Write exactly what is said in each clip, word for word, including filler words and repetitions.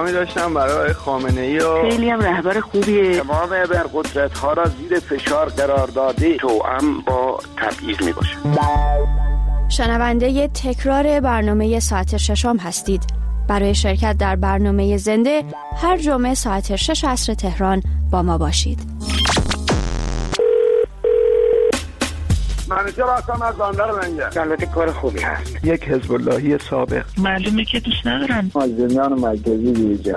پیغامی داشتم برای خامنه‌ای و خیلی هم رهبر خوبیه. تمام ابرقدرت‌ها را زیر فشار قرار داده، توأم با تبعیض میباشه. شنونده تکرار برنامه ساعت ششم هستید. برای شرکت در برنامه زنده هر جمعه ساعت شش عصر تهران با ما باشید. منیجر هستم از بندر منگه. البته کار خوبی هست. یک حزب اللهی سابق. معلومه که دوست ندارم. مازندران مرکزی دیجا.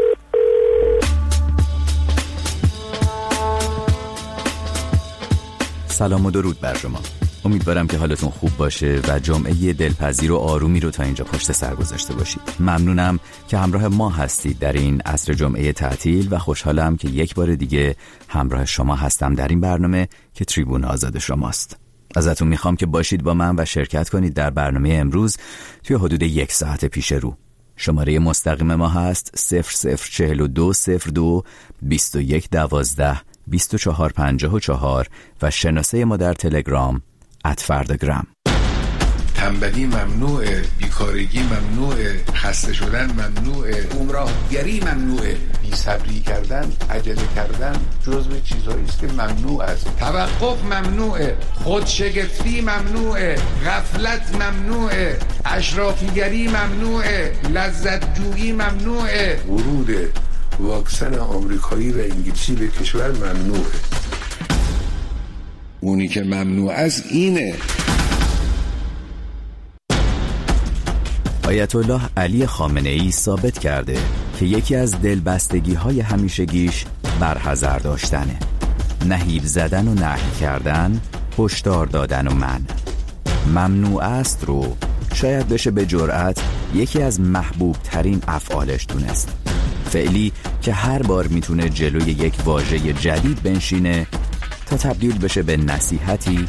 سلام و درود بر شما. امیدوارم که حالتون خوب باشه و جمعه دلپذیر و آرومی رو تا اینجا پشت سر گذاشته باشید. ممنونم که همراه ما هستید در این عصر جمعه تعطیل و خوشحالم که یک بار دیگه همراه شما هستم در این برنامه که تریبون آزاد شماست. ازتون میخوام که باشید با من و شرکت کنید در برنامه امروز توی حدود یک ساعت پیش رو. شماره مستقیم ما هست صفر صفر چهل و دو صفر دو بیست و یک دوازده بیست و چهار پنجاه و چهار و شناسه ما در تلگرام ات فرداگرام. تنبلی ممنوعه، بیکارگی ممنوعه، خسته شدن ممنوعه، گمراهگری ممنوعه، بی‌صبری کردن، عجله کردن جزو چیزهایی است که ممنوع است. توقف ممنوعه، خودشگفتی ممنوعه، غفلت ممنوعه، اشرافیگری ممنوعه، لذت جویی ممنوعه. ورود واکسن آمریکایی و انگلیسی به کشور ممنوعه. اونی که ممنوع است اینه. آیت الله علی خامنه‌ای ثابت کرده که یکی از دلبستگی‌های همیشگیش برحذر داشتنه، نهیب زدن و نهی کردن، هشدار دادن و منع. ممنوع است رو شاید بشه به جرأت یکی از محبوب ترین افعالش دونست. فعلی که هر بار میتونه جلوی یک واژه جدید بنشینه تا تبدیل بشه به نصیحتی،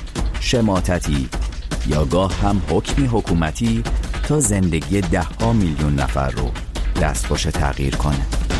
شماتتی یا گاه هم حکمی حکومتی تا زندگی ده ها میلیون نفر رو دستخوش تغییر کنه.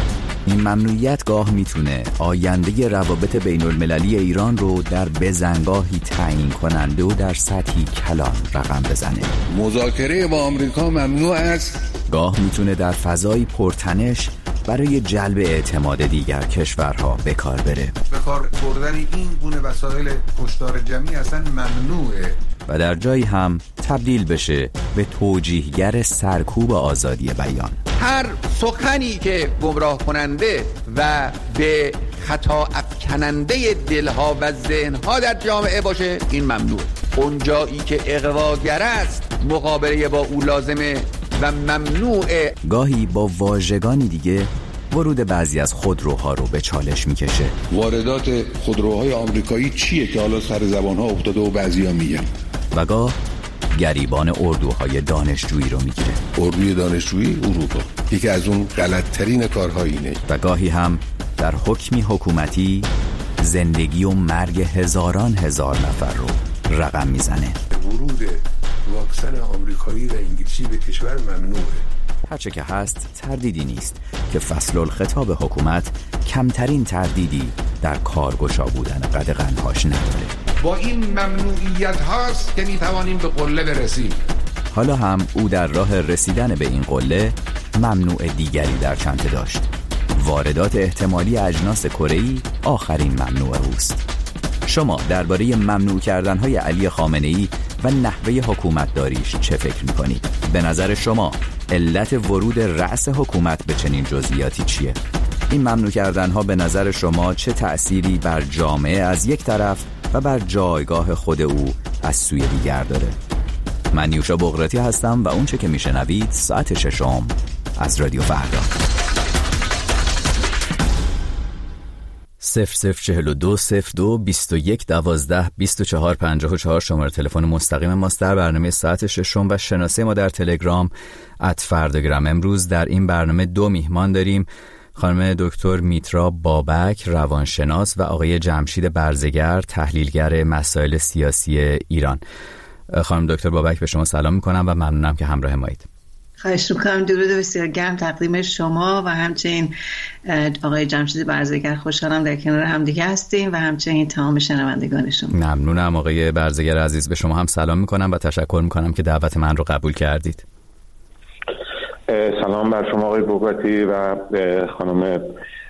این ممنوعیت گاه میتونه آینده روابط بین المللی ایران رو در بزنگاهی تعیین کننده و در سطحی کلان رقم بزنه. مذاکره با آمریکا ممنوع است. گاه میتونه در فضای پرتنش برای جلب اعتماد دیگر کشورها به کار بره. به کار بردن این گونه وسایل کشتار جمعی اصلا ممنوعه. و در جایی هم تبدیل بشه به توجیهگر سرکوب آزادی بیان. هر سخنی که گمراه کننده و به خطا افکننده دلها و ذهنها در جامعه باشه این ممنوع. اون جایی که اغواگر است مقابله با او لازمه و ممنوعه. گاهی با واژگانی دیگه ورود بعضی از خودروها رو به چالش میکشه. واردات خودروهای آمریکایی چیه که حالا سر زبانها افتاده و بعضیا میگن. و گاه گریبان اردوهای دانشجویی رو میگیره. اردوی دانشجویی اروپا یکی از اون غلط‌ترین کارها اینه. و گاهی هم در حکمی حکومتی زندگی و مرگ هزاران هزار نفر رو رقم میزنه. ورود واکسن آمریکایی و انگلیسی به کشور ممنوعه. هرچه که هست تردیدی نیست که فصل الخطاب حکومت کمترین تردیدی در کارگشا بودن قدغن‌هاش نداره. با این ممنوعیت هاست که میتوانیم به قله برسیم. حالا هم او در راه رسیدن به این قله ممنوع دیگری در چنته داشت. واردات احتمالی اجناس کره‌ای آخرین ممنوع اوست. شما درباره ممنوع کردن‌های علی خامنه‌ای و نحوه حکومتداریش چه فکر می‌کنید؟ به نظر شما علت ورود رأس حکومت به چنین جزئیاتی چیه؟ این ممنوع کردن‌ها به نظر شما چه تأثیری بر جامعه از یک طرف و بر جایگاه خود او از سوی دیگر داره؟ من نیوشا بغراتی هستم و اون چه که میشنوید ساعت ششم از رادیو فردا. صفر صفر چهل و دو صفر دو بیست و یک دوازده بیست و چهار پنجاه و چهار شماره تلفن مستقیم ماست در برنامه ساعت ششم و شناسه ما در تلگرام ات فرداگرام. امروز در این برنامه دو میهمان داریم، خانم دکتر میترا بابک روانشناس و آقای جمشید برزگر تحلیلگر مسائل سیاسی ایران. خانم دکتر بابک به شما سلام میکنم و ممنونم که همراه مایید. خواهش میکنم. درود بسیار گرم تقدیم شما و همچنین آقای جمشید برزگر. خوشحالم در کنار هم دیگه هستیم و همچنین تمام شنوندگان شما. ممنونم آقای برزگر عزیز. به شما هم سلام میکنم و تشکر میکنم که دعوت من رو قبول کردید. سلام بر شما آقای بوگاتی و خانم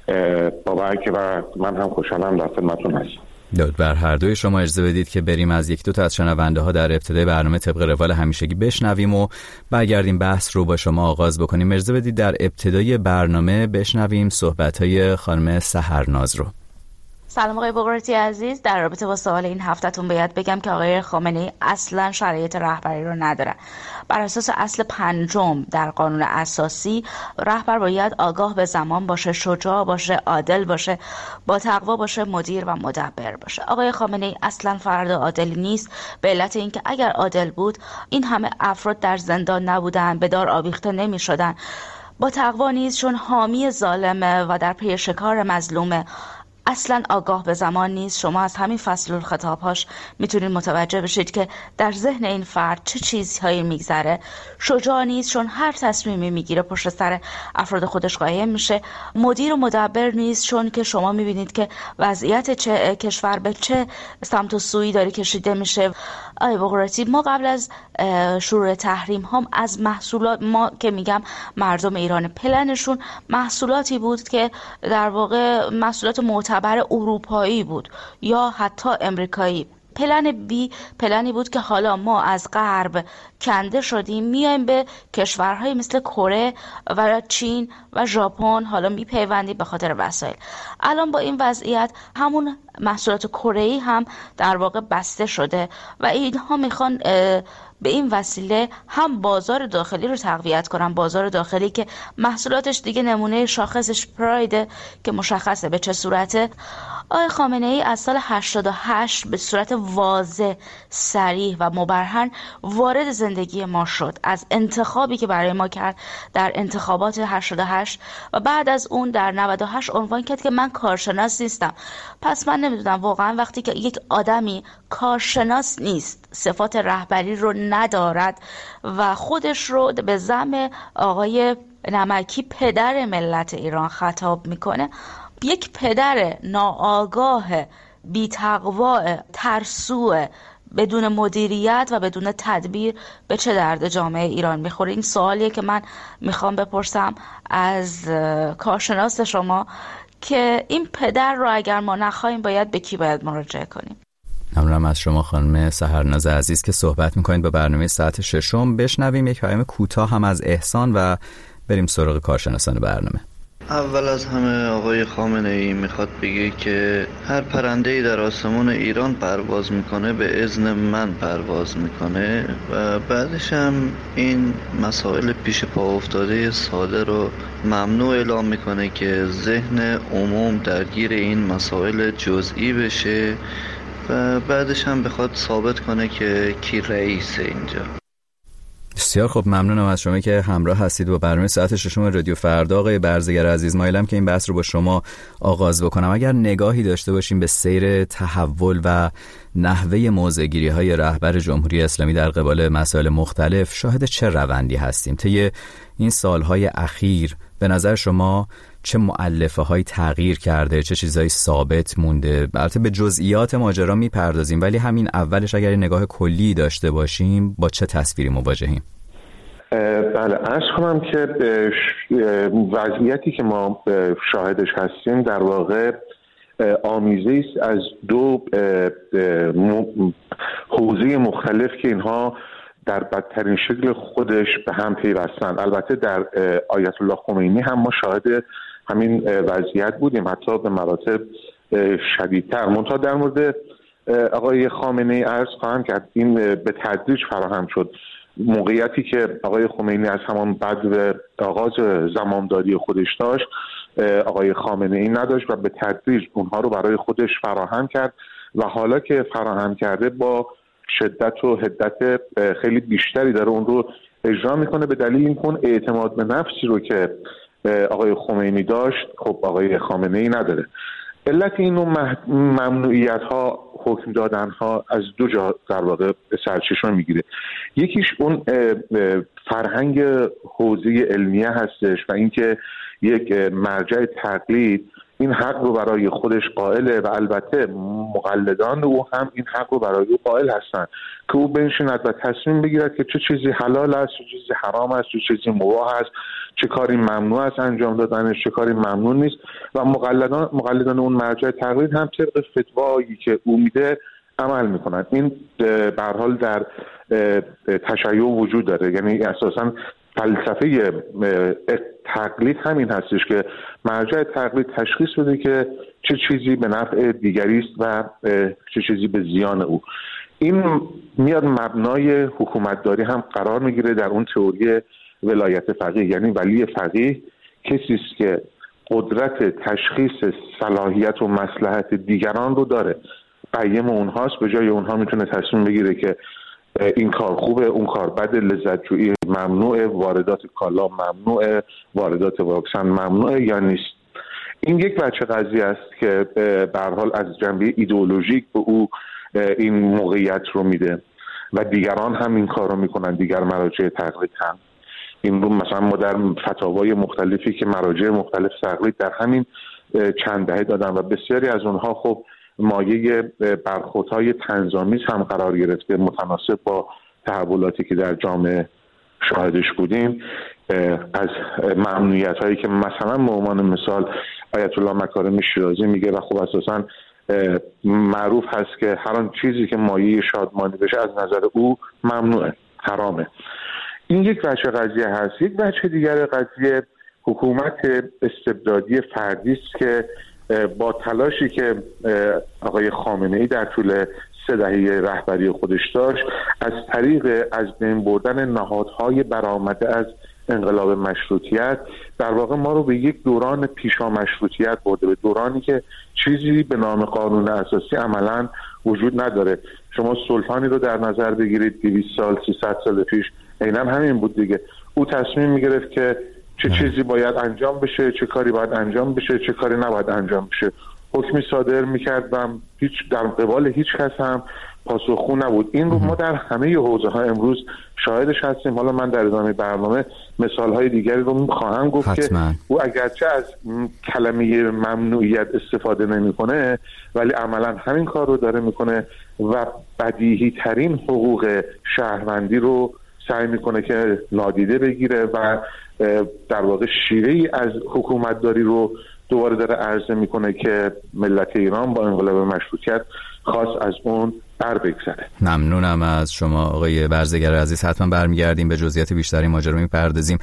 بابک و من هم خوشحالم در خدمتتون هستم. داد بر هر دوی شما. اجازه بدید که بریم از یک دو تا از شنونده ها در ابتدای برنامه طبق روال همیشگی بشنویم و برگردیم بحث رو با شما آغاز بکنیم. اجازه بدید در ابتدای برنامه بشنویم صحبت‌های خانم سحرناز رو. سلام آقای بوگراتی عزیز، در رابطه با سوال این هفتهتون باید بگم که آقای خامنه‌ای اصلا شرایط رهبری رو نداره. بر اساس اصل پنجم در قانون اساسی رهبر باید آگاه به زمان باشه، شجاع باشه، عادل باشه، با تقوا باشه، مدیر و مدبر باشه. آقای خامنه‌ای اصلا فرد عادلی نیست، به علت اینکه اگر عادل بود این همه افراد در زندان نبودن، به دار آویخته نمی‌شدن. با تقوا نیست چون حامی ظالمه و در پی شکار مظلومه. اصلا آگاه به زمان نیست. شما از همین فصل الخطابهاش میتونید متوجه بشید که در ذهن این فرد چه چیزهایی میگذره. شجاع نیست چون هر تصمیمی میگیره پشت سر افراد خودش قایم میشه. مدیر و مدبر نیست چون که شما میبینید که وضعیت چه کشور به چه سمت و سویی داره کشیده میشه. آقای بوگراتی، ما قبل از شروع تحریم هم از محصولات، ما که میگم مردم ایران، پلنشون محصولاتی بود که در واقع محصولات معتبر اروپایی بود یا حتی امریکایی. پلن بی پلنی بود که حالا ما از غرب کنده شدیم، میایم به کشورهای مثل کره و چین و ژاپن حالا میپیوندیم به خاطر وسایل. الان با این وضعیت همون محصولات کره‌ای هم در واقع بسته شده و اینها میخوان به این وسیله هم بازار داخلی رو تقویت کنن، بازار داخلی که محصولاتش دیگه نمونه شاخصش پراید که مشخصه به چه صورته. آقای خامنه‌ای از سال هشتاد و هشت به صورت واضح، صریح و مبرهن وارد زندگی ما شد. از انتخابی که برای ما کرد در انتخابات هشتاد و هشت و بعد از اون در نود و هشت عنوان کرد که من کارشناس نیستم. پس من نمیدونم واقعا وقتی که یک آدمی کارشناس نیست، صفات رهبری رو ندارد و خودش رو به زعم آقای نمکی پدر ملت ایران خطاب میکنه، یک پدر ناآگاه، بی‌تقوا، ترسو، بدون مدیریت و بدون تدبیر به چه درد جامعه ایران میخوره؟ این سوالیه که من میخوام بپرسم از کارشناس شما که این پدر رو اگر ما نخواهیم باید به کی باید مراجعه کنیم؟ ممنونم از شما خانم سحرناز عزیز که صحبت میکنید. به برنامه ساعت ششم بشنویم یک پیام کوتاه هم از احسان و بریم سراغ کارشناسان برنامه. اول از همه آقای خامنه‌ای میخواد بگه که هر پرنده‌ای در آسمان ایران پرواز میکنه به اذن من پرواز میکنه و بعدش هم این مسائل پیش پا افتاده ساده رو ممنوع اعلام میکنه که ذهن عموم درگیر این مسائل جزئی بشه و بعدش هم بخواد ثابت کنه که کی رئیسه اینجا. بسیار خب، ممنونم از شما که همراه هستید با برنامه ساعت ششم رادیو فردا. آقای برزگر عزیز، مایلم که این بحث رو با شما آغاز بکنم. اگر نگاهی داشته باشیم به سیر تحول و نحوه موضع‌گیری های رهبر جمهوری اسلامی در قبال مسائل مختلف، شاهد چه روندی هستیم طی این سالهای اخیر؟ به نظر شما چه مؤلفه های تغییر کرده، چه چیزایی ثابت مونده؟ البته به جزئیات ماجرا میپردازیم، ولی همین اولش اگر نگاه کلی داشته باشیم با چه تصویری مواجهیم؟ بله، عرض کنم که وضعیتی که ما شاهدش هستیم در واقع آمیزه است از دو حوزه مختلف که اینها در بدترین شکل خودش به هم پیوستند. البته در آیت الله خمینی هم ما شاهد همین وضعیت بودیم، حتی به مراتب شدیدتر. منتها در مورد آقای خامنه‌ای عرض خواهم کرد این به تدریج فراهم شد. موقعیتی که آقای خمینی از همان بعد به آغاز زمامداری خودش داشت، آقای خامنه‌ای نداشت و به تدریج اونها رو برای خودش فراهم کرد و حالا که فراهم کرده با شدت و حدت خیلی بیشتری داره اون رو اجرا میکنه. به دلیل این کن اعتماد به نفسی رو که آقای خمینی داشت خب آقای خامنه‌ای نداره. علت این نوع ممنوعیت ها، حکم دادن ها از دو جا در واقع سرچشمه میگیره. یکیش اون فرهنگ حوزه علمیه هستش و اینکه یک مرجع تقلید این حق رو برای خودش قائله و البته مقلدان او هم این حق رو برای او قائل هستند که او بنشیند و تصمیم بگیرد که چه چیزی حلال است، چه چیزی حرام است، چه چیزی مباح است، چه کاری ممنوع است انجام دادنش، چه کاری ممنوع نیست. و مقلدان مقلدان اون مرجع تقلید هم طبق فتوایی که او میده عمل میکنند. این به هر حال در تشیع وجود داره، یعنی اساساً فلسفه تقلید همین هستش که مرجع تقلید تشخیص بده که چه چیزی به نفع دیگری است و چه چیزی به زیان او. این میاد مبنای حکومتداری هم قرار میگیره در اون تئوری ولایت فقیه، یعنی ولی فقیه کسی است که قدرت تشخیص صلاحیت و مصلحت دیگران رو داره، قیم اونهاست، به جای اونها میتونه تصمیم بگیره که این کار خوبه، اون کار بده، لذت جویی ممنوعه، واردات کالا ممنوعه، واردات واکسن ممنوعه یا نیست. این یک بچه قضیه است که به هر حال از جنبه ایدئولوژیک به او این موقعیت رو میده و دیگران هم این کار رو میکنن، دیگر مراجع تقلید هم. این رو مثلا ما در فتاوای مختلفی که مراجع مختلف تقلید در همین چند دهه دادن و بسیاری از اونها خب مایه برخوردهای طنزآمیز هم قرار گرفته، متناسب با تحولاتی که در جامعه شاهدش بودیم. از ممنوعیت هایی که مثلا به عنوان مثال آیت الله مکارم شیرازی میگه و خب اساسا معروف هست که هر آن چیزی که مایه شادمانی بشه از نظر او ممنوعه، حرامه. این یک بچه قضیه هست. یک بچه دیگر قضیه حکومت استبدادی فردی است که با تلاشی که آقای خامنه‌ای در طول سه دهه رهبری خودش داشت از طریق از بین بردن نهادهای برآمده از انقلاب مشروطیت در واقع ما رو به یک دوران پیشا مشروطیت برده، به دورانی که چیزی به نام قانون اساسی عملاً وجود نداره. شما سلطانی رو در نظر بگیرید دویست سال سیصد سال پیش عیناً همین بود دیگه. او تصمیم میگرفت که چه چیزی باید انجام بشه، چه کاری باید انجام بشه، چه کاری نباید انجام بشه. حکمی صادر میکرد و هیچ در قبال هیچ کس هم پاسخگو نبود. این رو ما در همه حوزه ها امروز شاهدش هستیم. حالا من در ادامه برنامه مثال های دیگری رو خواهم گفت حتما. که او اگرچه از کلمه ممنوعیت استفاده نمیکنه ولی عملا همین کار رو داره میکنه و بدیهی ترین حقوق شهروندی رو سعی میکنه که نادیده بگیره و در واقع شیوهی از حکومتداری رو دوباره داره عرضه میکنه که ملت ایران با انقلاب مشروطیت خواست از اون بر بگذره. ممنونم از شما آقای برزگر عزیز. حتما برمیگردیم به جزئیات بیشتری ماجرا میپردازیم.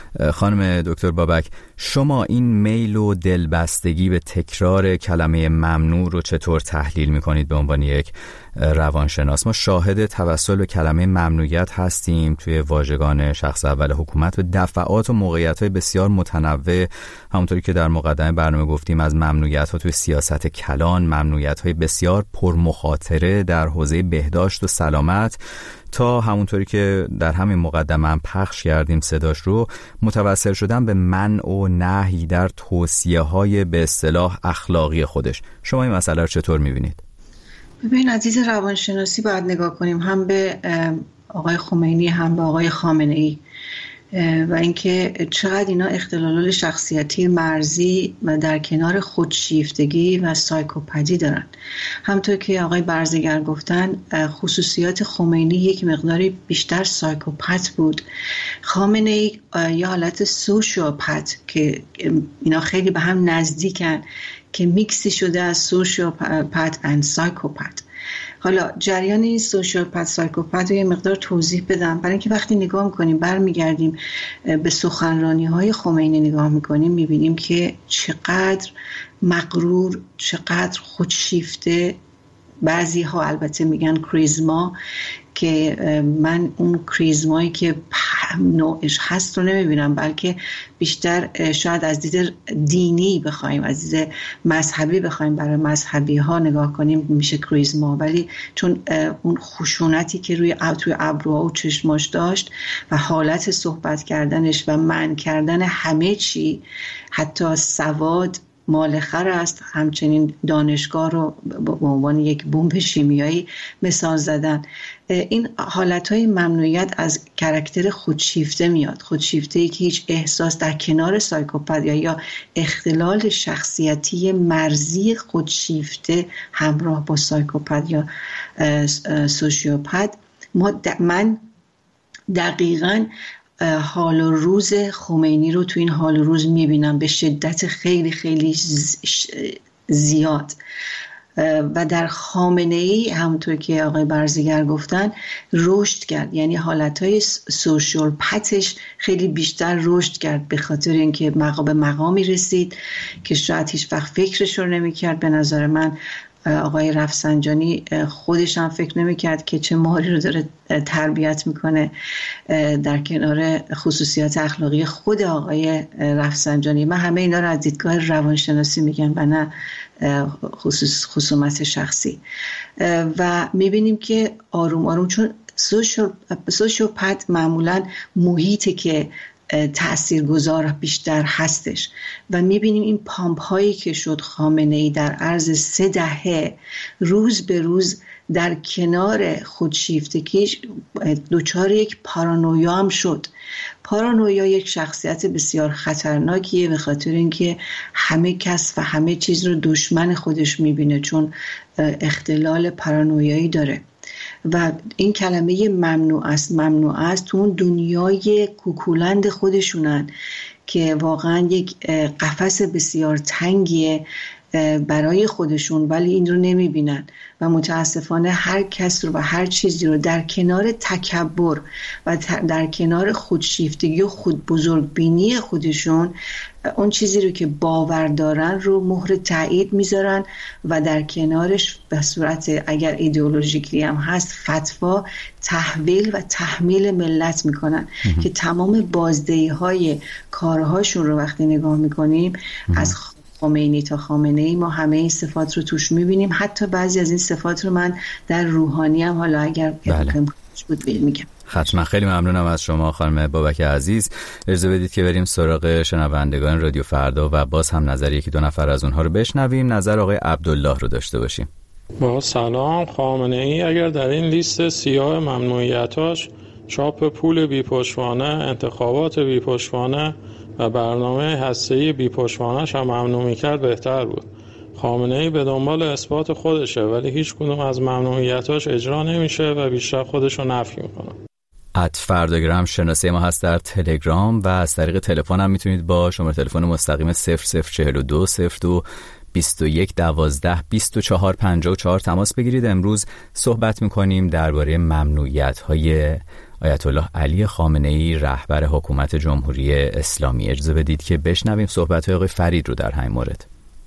خانم دکتر بابک، شما این میل و دلبستگی به تکرار کلمه ممنوع رو چطور تحلیل میکنید به عنوان یک روانشناس؟ ما شاهد توسل به کلمه ممنوعیت هستیم توی واژگان شخص اول حکومت به دفعات و موقعیت‌های بسیار متنوع، همونطوری که در مقدمه برنامه گفتیم، از ممنوعیت‌ها توی سیاست کلان، ممنوعیت‌های بسیار پرمخاطره در حوزه بهداشت و سلامت، تا همونطوری که در همین مقدمه هم پخش کردیم صداش رو، متوسل شدن به منع و نهی در توصیه‌های به اصطلاح اخلاقی خودش. شما این مسئله رو چطور می‌بینید؟ ببین عزیز، روانشناسی باید نگاه کنیم هم به آقای خمینی هم به آقای خامنه‌ای و اینکه چقدر اینا اختلالات شخصیتی مرزی و در کنار خودشیفتگی و سایکوپدی دارن. همونطور که آقای برزگر گفتن خصوصیات خمینی یک مقداری بیشتر سایکوپت بود، خامنه‌ای یه حالت سوشیوپت که اینا خیلی به هم نزدیکن که میکسی شده از سوشیوپت و سایکوپت. حالا جریان این سوشیوپت سایکوپت رو یه مقدار توضیح بدم، برای اینکه وقتی نگاه میکنیم برمیگردیم به سخنرانی های خمینی نگاه میکنیم میبینیم که چقدر مغرور، چقدر خودشیفته، بعضی ها البته میگن کریزما، که من اون کریزمایی که نوعش هست رو نمیبینم، بلکه بیشتر شاید از دید دینی بخوایم، از دید مذهبی بخوایم برای مذهبی ها نگاه کنیم میشه کریزما، ولی چون اون خشونتی که روی توی ابروها و چشماش داشت و حالت صحبت کردنش و منع کردن همه چی، حتی سواد مالخر است. همچنین دانشگاه رو به عنوان یک بمب شیمیایی مثال زدن. این حالتهای ممنوعیت از کاراکتر خودشیفته میاد، خودشیفته‌ای که هیچ احساس در کنار سایکوپت یا یا اختلال شخصیتی مرزی خودشیفته همراه با سایکوپت یا سوشیوپت. ما من دقیقاً حال و روز خمینی رو تو این حال و روز میبینم به شدت خیلی خیلی زیاد. و در خامنه‌ای همونطور که آقای برزگر گفتن رشد کرد، یعنی حالتهای سوشیال پتش خیلی بیشتر رشد کرد به خاطر اینکه مقام مقامی رسید که شاید هیچ وقت فکرش رو نمی کرد. به نظر من آقای رفسنجانی خودش هم فکر نمی کرد که چه ماری رو داره تربیت میکنه، در کنار خصوصیات اخلاقی خود آقای رفسنجانی. من همه اینا رو از دیدگاه روانشناسی میگم و نه خصوص خصومت شخصی. و میبینیم که آروم آروم، چون سوشیوپت معمولا محیطی که تأثیرگذار بیشتر هستش و میبینیم این پامپ هایی که شد خامنه‌ای در عرض سه دهه روز به روز در کنار خودشیفتگیش دوچار یک پارانویا هم شد. پارانویا یک شخصیت بسیار خطرناکیه به خاطر اینکه همه کس و همه چیز رو دشمن خودش میبینه، چون اختلال پارانویایی داره. و این کلمه ممنوع است ممنوع است تو اون دنیای کوکولند خودشونن که واقعا یک قفس بسیار تنگیه برای خودشون، ولی این رو نمیبینن و متاسفانه هر کس رو و هر چیزی رو در کنار تکبر و در کنار خودشیفتگی و خود بزرگبینی خودشون اون چیزی رو که باور دارن رو مهر تایید میذارن و در کنارش به صورت اگر ایدئولوژیکی هم هست فتوا تحویل و تحمیل ملت میکنن که تمام بازدهی های کارهاشون رو وقتی نگاه میکنیم از خمینی تا خامنه‌ای ما همه این صفات رو توش میبینیم. حتی بعضی از این صفات رو من در روحانی هم حالا اگر بله. بود میگم. حتما. خیلی ممنونم از شما خانم بابک عزیز. اجازه بدید که بریم سراغ شنوندگان رادیو فردا و باز هم نظر یکی دو نفر از اونها رو بشنویم. نظر آقای عبدالله رو داشته باشیم. با سلام. خامنه‌ای اگر در این لیست سیاه ممنوعیتاش چاپ پول بی‌پشتوانه، انتخابات بی‌پشتوانه و برنامه هسته‌ای بی‌پشتوانه‌اش هم ممنوع می‌کرد بهتر بود. خامنه‌ای به دنبال اثبات خودشه ولی هیچ کدوم از ممنوعیتاش اجرا نمیشه و بیشتر خودش رو نفی میکنه. ات فرداگرام شناسه ما هست در تلگرام و از طریق تلفن هم میتونید با شماره تلفن مستقیم صفر صفر چهل و دو صفر دو بیست و یک دوازده بیست و چهار پنجاه و چهار تماس بگیرید. امروز صحبت میکنیم درباره ممنوعیت‌های آیت الله علی خامنه‌ای رهبر حکومت جمهوری اسلامی. اجازه بدید که بشنویم صحبت‌های آقای فرید رو در همین مورد.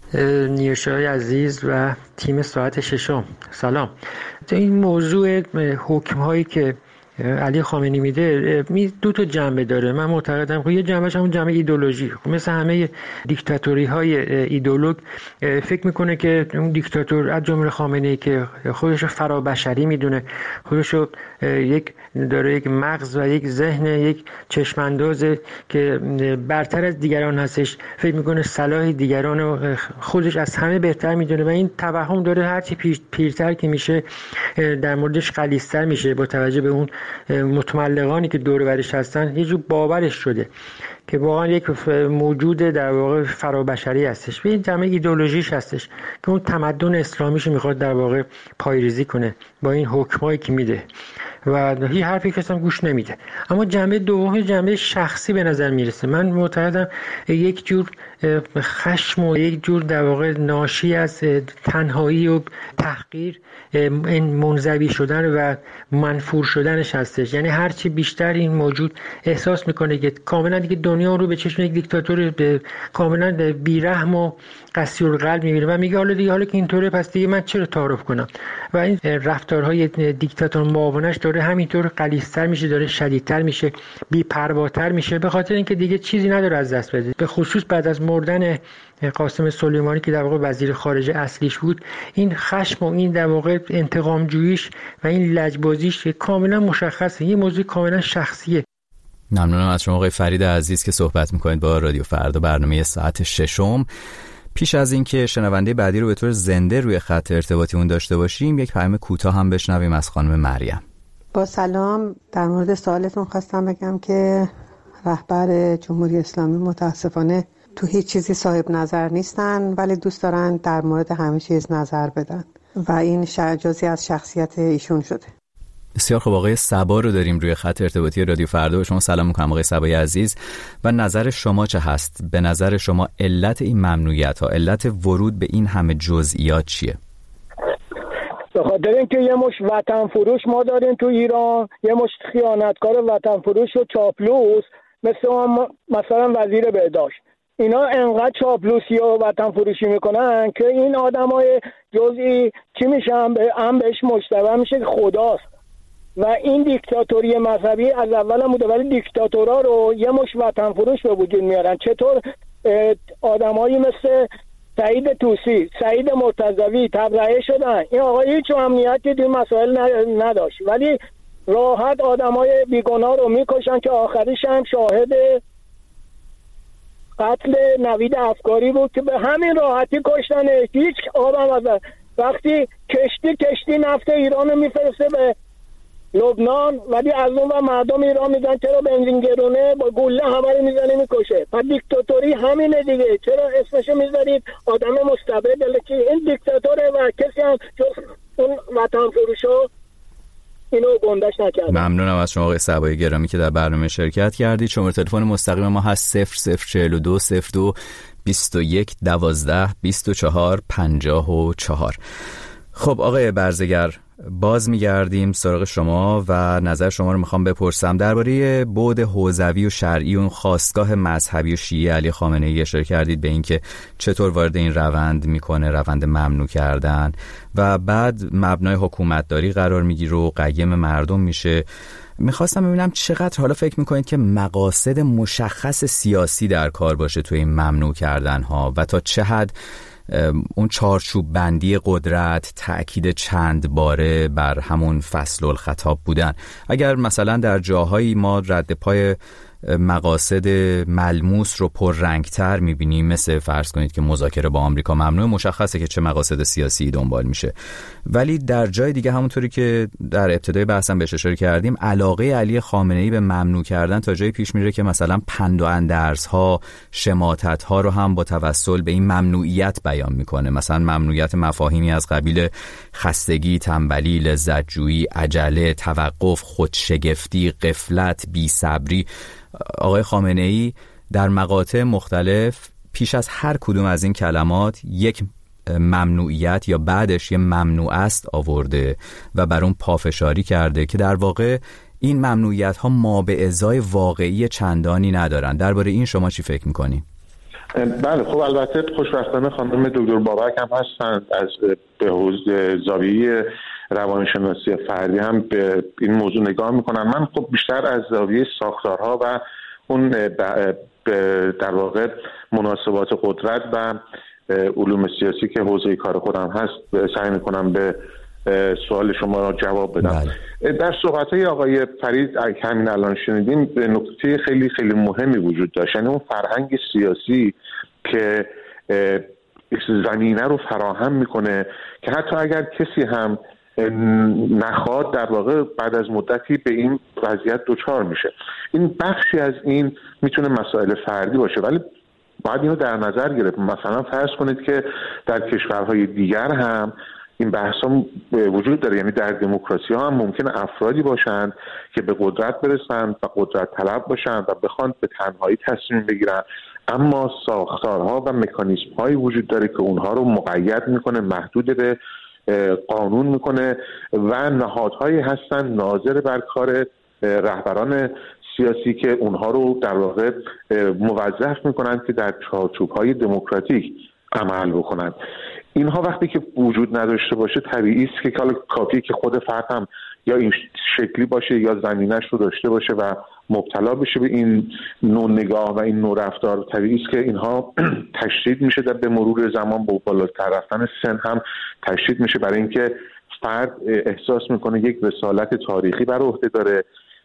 نیوشای عزیز و تیم ساعت ششم سلام. این موضوع حکم‌هایی که علی خامنه‌ای میده دو تا جنبه داره. من معتقدم که یه جنبهش همون جنبه ایدئولوژی، مثل همه دیکتاتوری های ایدئولوگ فکر میکنه که اون دیکتاتور از جمله خامنه‌ای که خودش رو فرابشری میدونه، خودش رو یک داره یک مغز و یک ذهن یک چشماندازه که برتر از دیگران هستش، فکر میکنه صلاح دیگران رو خودش از همه بهتر میدونه و این توهم داره هرچی پیر، پیرتر که میشه در موردش غلیظ‌تر میشه با توجه به اون متملقانی که دور و برش هستن. یه جور باورش شده که واقعا یک موجود در واقع فرابشری هستش و این جمعه ایدئولوژیش هستش که اون تمدن اسلامیشو میخواد در واقع پایریزی کنه با این حکمایی که میده و هیچ حرفی کسی هم گوش نمیده. اما جنبه دوم جنبه شخصی به نظر میرسه. من معتقدم یک جور خشم و یک جور در واقع ناشی از تنهایی و تحقیر این منزوی شدن و منفور شدنش هستش. یعنی هرچی بیشتر این موجود احساس میکنه که کاملا دیگه دنیا رو به چشم یک دیکتاتور کاملا بیرحم و قسی القلب میبینه و میگه حالا دیگه حالا که اینطوره پس دیگه من چرا تعارف کنم و این رفتارهای دیکتاتور معاونش داره همینطور غلیظ‌تر میشه، داره شدیدتر میشه، بی‌پرواتر میشه به خاطر اینکه دیگه چیزی نداره از دست بده. به خصوص بعد از مردن قاسم سلیمانی که در واقع وزیر خارجه اصلیش بود، این خشم و این در واقع انتقام جوییش و این لجبازیش کاملا مشخصه، یه موضوع کاملا شخصیه. ممنونم از شما آقای فرید عزیز که صحبت میکنید با رادیو فردا برنامه ساعت ششم. پیش از اینکه شنونده بعدی رو به طور زنده روی خط ارتباطیمون داشته باشیم، یک پیام کوتاه هم بشنویم از خانم مریم. با سلام، در مورد سوالتون خواستم بگم که رهبر جمهوری اسلامی متاسفانه تو هیچ چیزی صاحب نظر نیستن، ولی دوست دارن در مورد همه چیز نظر بدن و این جزئی از شخصیت ایشون شده. بسیار خب، آقای صبا رو داریم روی خط ارتباطی رادیو فردا. به شما سلام میکنم آقای صبای عزیز و نظر شما چه هست؟ به نظر شما علت این ممنوعیت ها، علت ورود به این همه جزئیات چیه؟ به خاطر اینکه یه مش وطن فروش ما داریم تو ایران، یه مش خیانتکار وطن فروش و چاپلوس مثل مثلا وزیر بهداشت، اینا انقدر چاپلوسی و وطن فروشی میکنن که این آدمای جزئی چی میشن؟ هم بهش مشتبه میشه که خداست. و این دیکتاتوری مذهبی از اول هم بوده، ولی دیکتاتورها رو یه مش وطن فروش به وجود میارن. چطور آدمایی مثل سعید طوسی، سعید مرتضوی تبرئه شدن؟ این آقا هیچ امنیتی توی مسائل نداشت، ولی راحت آدمای بیگناه رو میکشن که آخریش هم شاهد قتل نوید افکاری بود که به همین راحتی کشتن. هیچ آدم از وقتی کشتی کشتی نفت ایران رو میفرسته به لبنان، ولی از اون و مردم ایران میگن چرا بنزین گرونه، با گله همه رو میزنه میکشه. پس دیکتاتوری همینه دیگه، چرا اسمشو میذارید آدم مستبد؟ که این دیکتاتوره و کسی هم جز اون وطن فروشا اینو گندش نکرده. ممنونم از شما آقای صبای گرامی که در برنامه شرکت کردید. شماره تلفن مستقیم ما هست صفر صفر چهل و دو صفر دو بیست و یک دوازده بیست و چهار پنجاه و چهار. خب آقای برزگر، باز میگردیم سراغ شما و نظر شما رو میخوام بپرسم درباره بعد حوزوی و شرعی و خواستگاه مذهبی و شیعه علی خامنه ای. اشاره کردید به اینکه چطور وارد این روند میکنه، روند ممنوع کردن، و بعد مبنای حکومتداری قرار میگیره و قیم مردم میشه. میخواستم ببینم چقدر حالا فکر میکنید که مقاصد مشخص سیاسی در کار باشه توی این ممنوع کردن ها و تا چه حد اون چارچوب بندی قدرت، تأکید چند باره بر همون فصل الخطاب بودن. اگر مثلا در جاهایی ما رد پای مقاصد ملموس رو پررنگتر میبینیم، مثل فرض کنید که مذاکره با آمریکا ممنوع، مشخصه که چه مقاصد سیاسی دنبال میشه، ولی در جای دیگه همونطوری که در ابتدای بحثم بهش اشاره کردیم، علاقه علی خامنه ای به ممنوع کردن تا جایی پیش میره که مثلا پند و اندرزها، شماتتها رو هم با توسل به این ممنوعیت بیان میکنه. مثلا ممنوعیت مفاهیمی از قبیل خستگی، تنبلی، لذتجویی، عجله، توقف، خودشگفتی، غفلت، بی‌صبری. آقای خامنه ای در مقاطع مختلف پیش از هر کدوم از این کلمات یک ممنوعیت یا بعدش یه ممنوع است آورده و بر اون پافشاری کرده که در واقع این ممنوعیت ها ما به ازای واقعی چندانی ندارن. درباره این شما چی فکر میکنی؟ بله خب البته خوشبختانه خانم دکتر بابک هم هستند از به حوزه زاویه روانشناسی فردی هم به این موضوع نگاه میکنن. من خب بیشتر از زاویه ساختارها و اون در واقع مناسبات قدرت و علوم سیاسی که حوزه کار خودم هست سعی میکنم به سوال شما جواب بدم. بله. در صحبت‌های آقای فرید همین الان شنیدیم به نکته خیلی خیلی مهمی وجود داشت، یعنی اون فرهنگ سیاسی که زمینه رو فراهم میکنه که حتی اگر کسی هم نخواد در واقع بعد از مدتی به این وضعیت دچار میشه. این بخشی از این میتونه مسائل فردی باشه، ولی باید اینو در نظر گرفت. مثلا فرض کنید که در کشورهای دیگر هم این بحثا وجود داره، یعنی در دموکراسی ها هم ممکنه افرادی باشند که به قدرت برسند و قدرت طلب باشند و بخوان به تنهایی تصمیم بگیرن، اما ساختارها و مکانیزم هایی وجود داره که اونها رو مقید میکنه، محدود به قانون میکنه و نهادهایی هستن ناظر بر کار رهبران سیاسی که اونها رو در واقع موظف میکنن که در چارچوب‌های دموکراتیک عمل بکنن. اینها وقتی که وجود نداشته باشه طبیعی است که حالا کافیه که خود فرد هم یا این شکلی باشه یا زمینش رو داشته باشه و مبتلا بشه به این نوع نگاه و این نوع رفتار. طبیعی است که اینها تشدید میشه در به مرور زمان، با بالاتر رفتن سن هم تشدید میشه، برای اینکه فرد احساس میکنه یک رسالت تاریخی بر عهده داره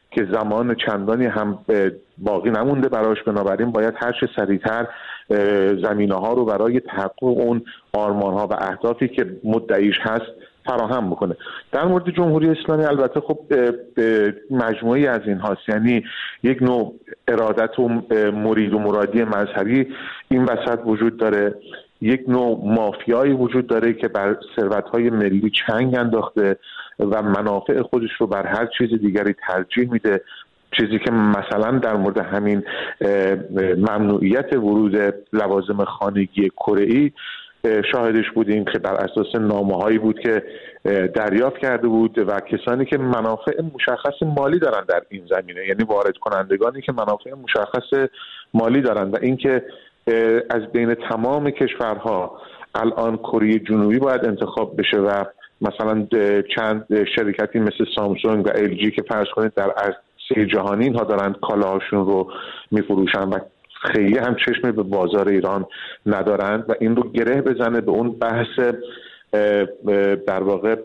که زمان چندانی هم باقی نمونده براش، بنابراین باید هر چه سریعتر زمینه‌ها رو برای تحقق اون آرمان‌ها و اهدافی که مدعیش هست فراهم بکنه. در مورد جمهوری اسلامی البته خب مجموعی از این هاست، یعنی یک نوع ارادت و مرید و مرادی مذهبی این وسط وجود داره، یک نوع مافیایی وجود داره که بر ثروت‌های ملی چنگ انداخته و منافع خودش رو بر هر چیز دیگری ترجیح میده، چیزی که مثلا در مورد همین ممنوعیت ورود لوازم خانگی کره‌ای شاهدش بودیم که بر اساس نامه‌هایی بود که دریافت کرده بود و کسانی که منافع مشخص مالی دارن در این زمینه، یعنی وارد کنندگانی که منافع مشخص مالی دارن و اینکه از بین تمام کشورها الان کره جنوبی باید انتخاب بشه و مثلا چند شرکتی مثل سامسونگ و ال جی که فرض کنید در عرصه جهانی اینها دارن کالاهاشون رو میفروشن و خیلی هم چشم به بازار ایران ندارند و این رو گره بزنه به اون بحث در واقع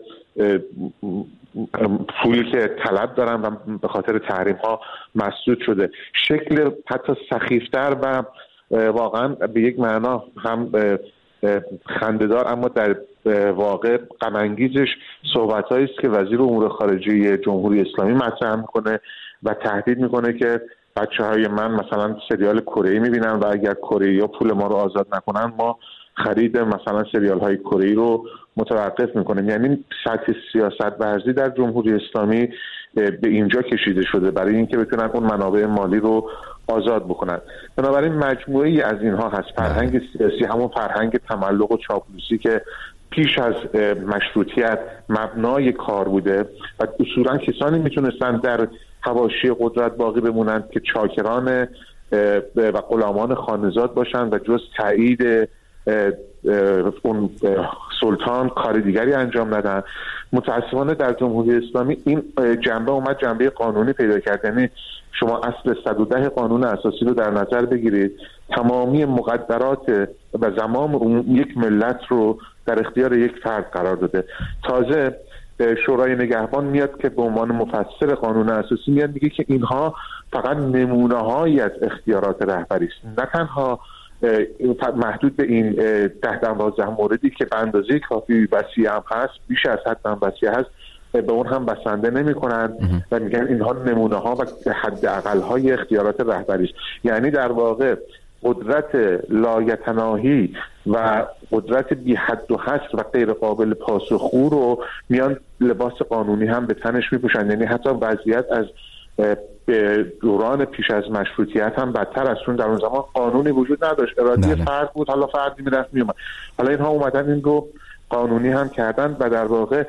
پولی که طلب دارن و به خاطر تحریم ها مسدود شده، شکل حتی سخیفتر و واقعا به یک معنا هم خنده‌دار اما در واقع غم انگیزش صحبت‌هایی است که وزیر امور خارجه جمهوری اسلامی مطرح میکنه و تهدید میکنه که بچه‌های من مثلا سریال کره‌ای میبینن و اگر کره‌ای‌ها پول ما رو آزاد نکنن ما خرید مثلا سریال‌های کره‌ای رو متوقف میکنیم. یعنی سطح سیاست ورزی در جمهوری اسلامی به اینجا کشیده شده برای اینکه بتونن اون منابع مالی رو آزاد بکنن. بنابراین مجموعه‌ای از اینها هست. فرهنگ سیاسی، همون فرهنگ تملق و چاپلوسی که پیش از مشروطیت مبنای کار بوده و اصولا کسانی میتونستن در حواشی قدرت باقی بمونند که چاکران و غلامان خانزاد باشند و جز تایید اون سلطان کار دیگری انجام ندن. متاسفانه در جمهوری اسلامی این جنبه اومد جنبه قانونی پیدا کرد. یعنی شما اصل صد و ده قانون اساسی رو در نظر بگیرید، تمامی مقدرات و زمام اون یک ملت رو در اختیار یک فرد قرار داده. تازه شورای نگهبان میاد که به عنوان مفسر قانون اساسی میاد میگه که اینها فقط نمونه‌هایی از اختیارات رهبری است، نه تنها محدود به این ده دوازده موردی که به اندازه کافی وسیع هم هست، بیش از حد هم وسیع هست، به اون هم بسنده نمی کنند و میگن اینها نمونه ها و حداقل های اختیارات رهبری است. یعنی در واقع قدرت لایتناهی و قدرت بی حد و حصر و غیر قابل پاسخگو رو میان لباس قانونی هم به تنش میپوشن. یعنی حتی وضعیت از دوران پیش از مشروطیت هم بدتر است، چون در اون زمان قانونی وجود نداشت، ارادی فرد بود، حالا فردی میرفت میومد. حالا اینها اومدن این رو قانونی هم کردن و در واقع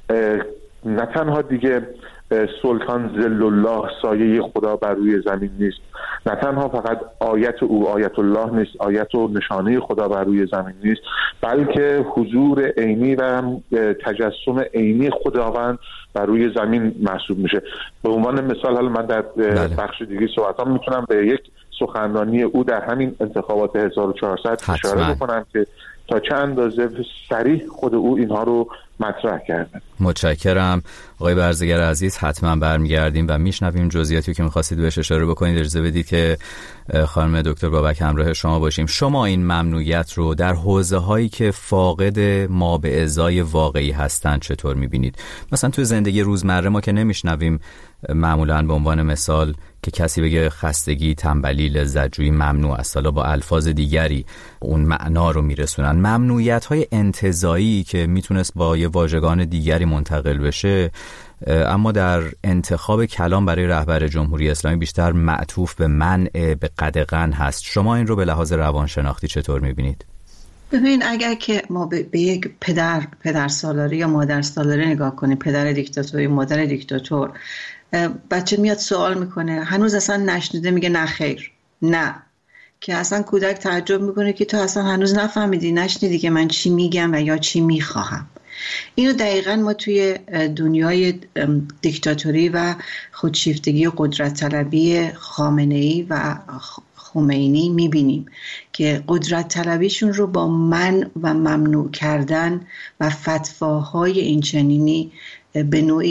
نه تنها دیگه سلطان ذل الله سایه خدا بر روی زمین نیست، نه تنها فقط آیت او آیت الله نیست، آیت و نشانه خدا بر روی زمین نیست، بلکه حضور عینی و تجسم عینی خداوند بر روی زمین محسوب میشه. به عنوان مثال حالا من در بخش دیگه صحبتام میتونم به یک سخنرانی او در همین انتخابات هزار و چهارصد اشاره بکنم که تا چند اندازه صریح خود او اینها رو مطرح کرده. متشکرم آقای برزگر عزیز. حتما برمیگردیم و میشنویم جزئیاتی که می‌خواستید بهش اشاره بکنید. اجازه بدید که خانم دکتر بابک همراه شما باشیم. شما این ممنوعیت رو در حوزه‌هایی که فاقد ما به ازای واقعی هستند چطور می‌بینید؟ مثلا تو زندگی روزمره ما که نمی‌شنویم معمولاً به عنوان مثال که کسی بگه خستگی، تنبلی، لذت‌جویی ممنوع است، حالا با الفاظ دیگری اون معنا رو میرسونن. ممنوعیت‌های انتزاعی که میتونست با یه واژگان دیگری منتقل بشه اما در انتخاب کلام برای رهبر جمهوری اسلامی بیشتر معطوف به منع، به قدغن هست. شما این رو به لحاظ روانشناختی چطور میبینید؟ ببین، اگر که ما به, به یک پدر پدر سالاری یا مادر سالاری نگاه کنیم، پدر دیکتاتور یا مادر دیکتاتور، بچه میاد سوال میکنه، هنوز اصلا نشنیده، میگه نه خیر، نه، که اصلا کودک تعجب میکنه که تو اصلا هنوز نفهمیدی، نشنیدی که من چی میگم و یا چی میخواهم. اینو دقیقاً ما توی دنیای دیکتاتوری و خودشیفتگی و قدرت طلبی خامنه‌ای و خمینی میبینیم که قدرت طلبیشون رو با منع و ممنوع کردن و فتواهای اینچنینی به نوعی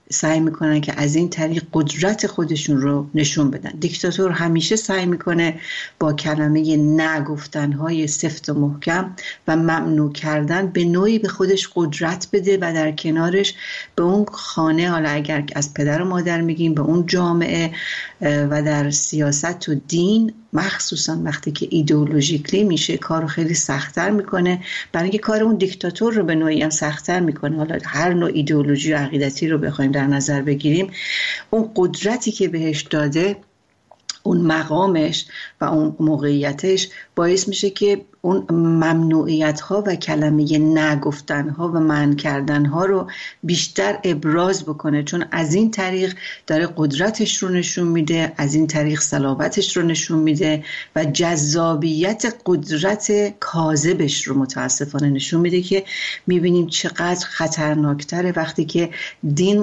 سعی میکنن که از این طریق قدرت خودشون رو نشون بدن. دیکتاتور همیشه سعی میکنه با کلمه نه گفتنهای سفت و محکم و ممنوع کردن به نوعی به خودش قدرت بده و در کنارش به اون خانه، حالا اگر از پدر و مادر میگیم، به اون جامعه و در سیاست و دین، مخصوصا وقتی که ایدئولوژیکلی میشه، کارو خیلی سخت‌تر میکنه، برای اینکه کار اون دیکتاتور رو به نوعی هم سخت‌تر میکنه. حالا هر نوع ایدئولوژی و عقیدتی رو بخوایم در نظر بگیریم، اون قدرتی که بهش داده، اون مقامش و اون موقعیتش باعث میشه که اون ممنوعیت ها و کلمه نگفتن ها و منع کردن ها رو بیشتر ابراز بکنه، چون از این طریق داره قدرتش رو نشون میده، از این طریق صلابتش رو نشون میده و جذابیت قدرت کاذبش رو متاسفانه نشون میده که میبینیم چقدر خطرناکتره وقتی که دین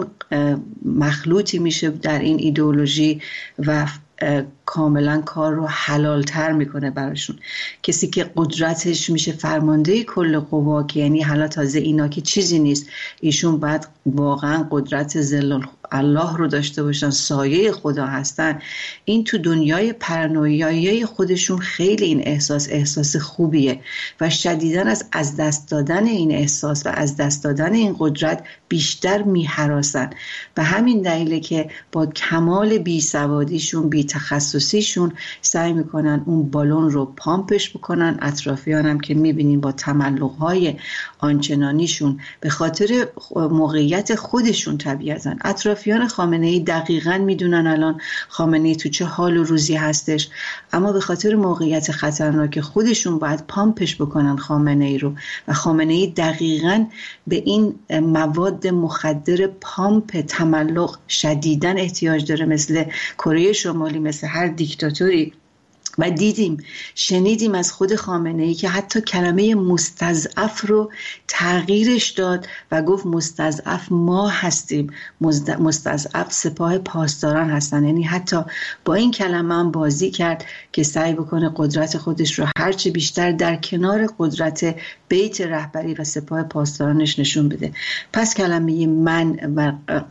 مخلوطی میشه در این ایدئولوژی و کاملا کار رو حلالتر میکنه براشون. کسی که قدرتش میشه فرمانده کل قوا، که یعنی حالا تازه اینا که چیزی نیست، ایشون باید واقعا قدرت ذل الله رو داشته باشن، سایه خدا هستن. این تو دنیای پرانویایی خودشون خیلی این احساس احساس خوبیه و شدیداً از از دست دادن این احساس و از دست دادن این قدرت بیشتر میهراسن. و همین دلیله که با کمال بیسوادیشون، بی تخصصیشون سعی میکنن اون بالون رو پامپش بکنن. اطرافیان هم که میبینین با تملق‌های آنچنانیشون به خاطر موقعیت خودشون طبیعتاً، اطرافیان خامنه‌ای دقیقاً میدونن الان خامنه‌ای تو چه حال و روزی هستش، اما به خاطر موقعیت خطرناک خودشون باید پامپش بکنن خامنه‌ای رو و خامنه‌ای دقیقاً به این مواد مخدر پامپ تملق شدیداً احتیاج داره، مثل کره شمالی، مثل هر دیکتاتوری. و دیدیم، شنیدیم از خود خامنه‌ای که حتی کلمه مستضعف رو تغییرش داد و گفت مستضعف ما هستیم، مستضعف سپاه پاسداران هستن. یعنی حتی با این کلمه هم بازی کرد که سعی بکنه قدرت خودش رو هرچه بیشتر در کنار قدرت بیت رهبری و سپاه پاسدارانش نشون بده. پس کلمه من و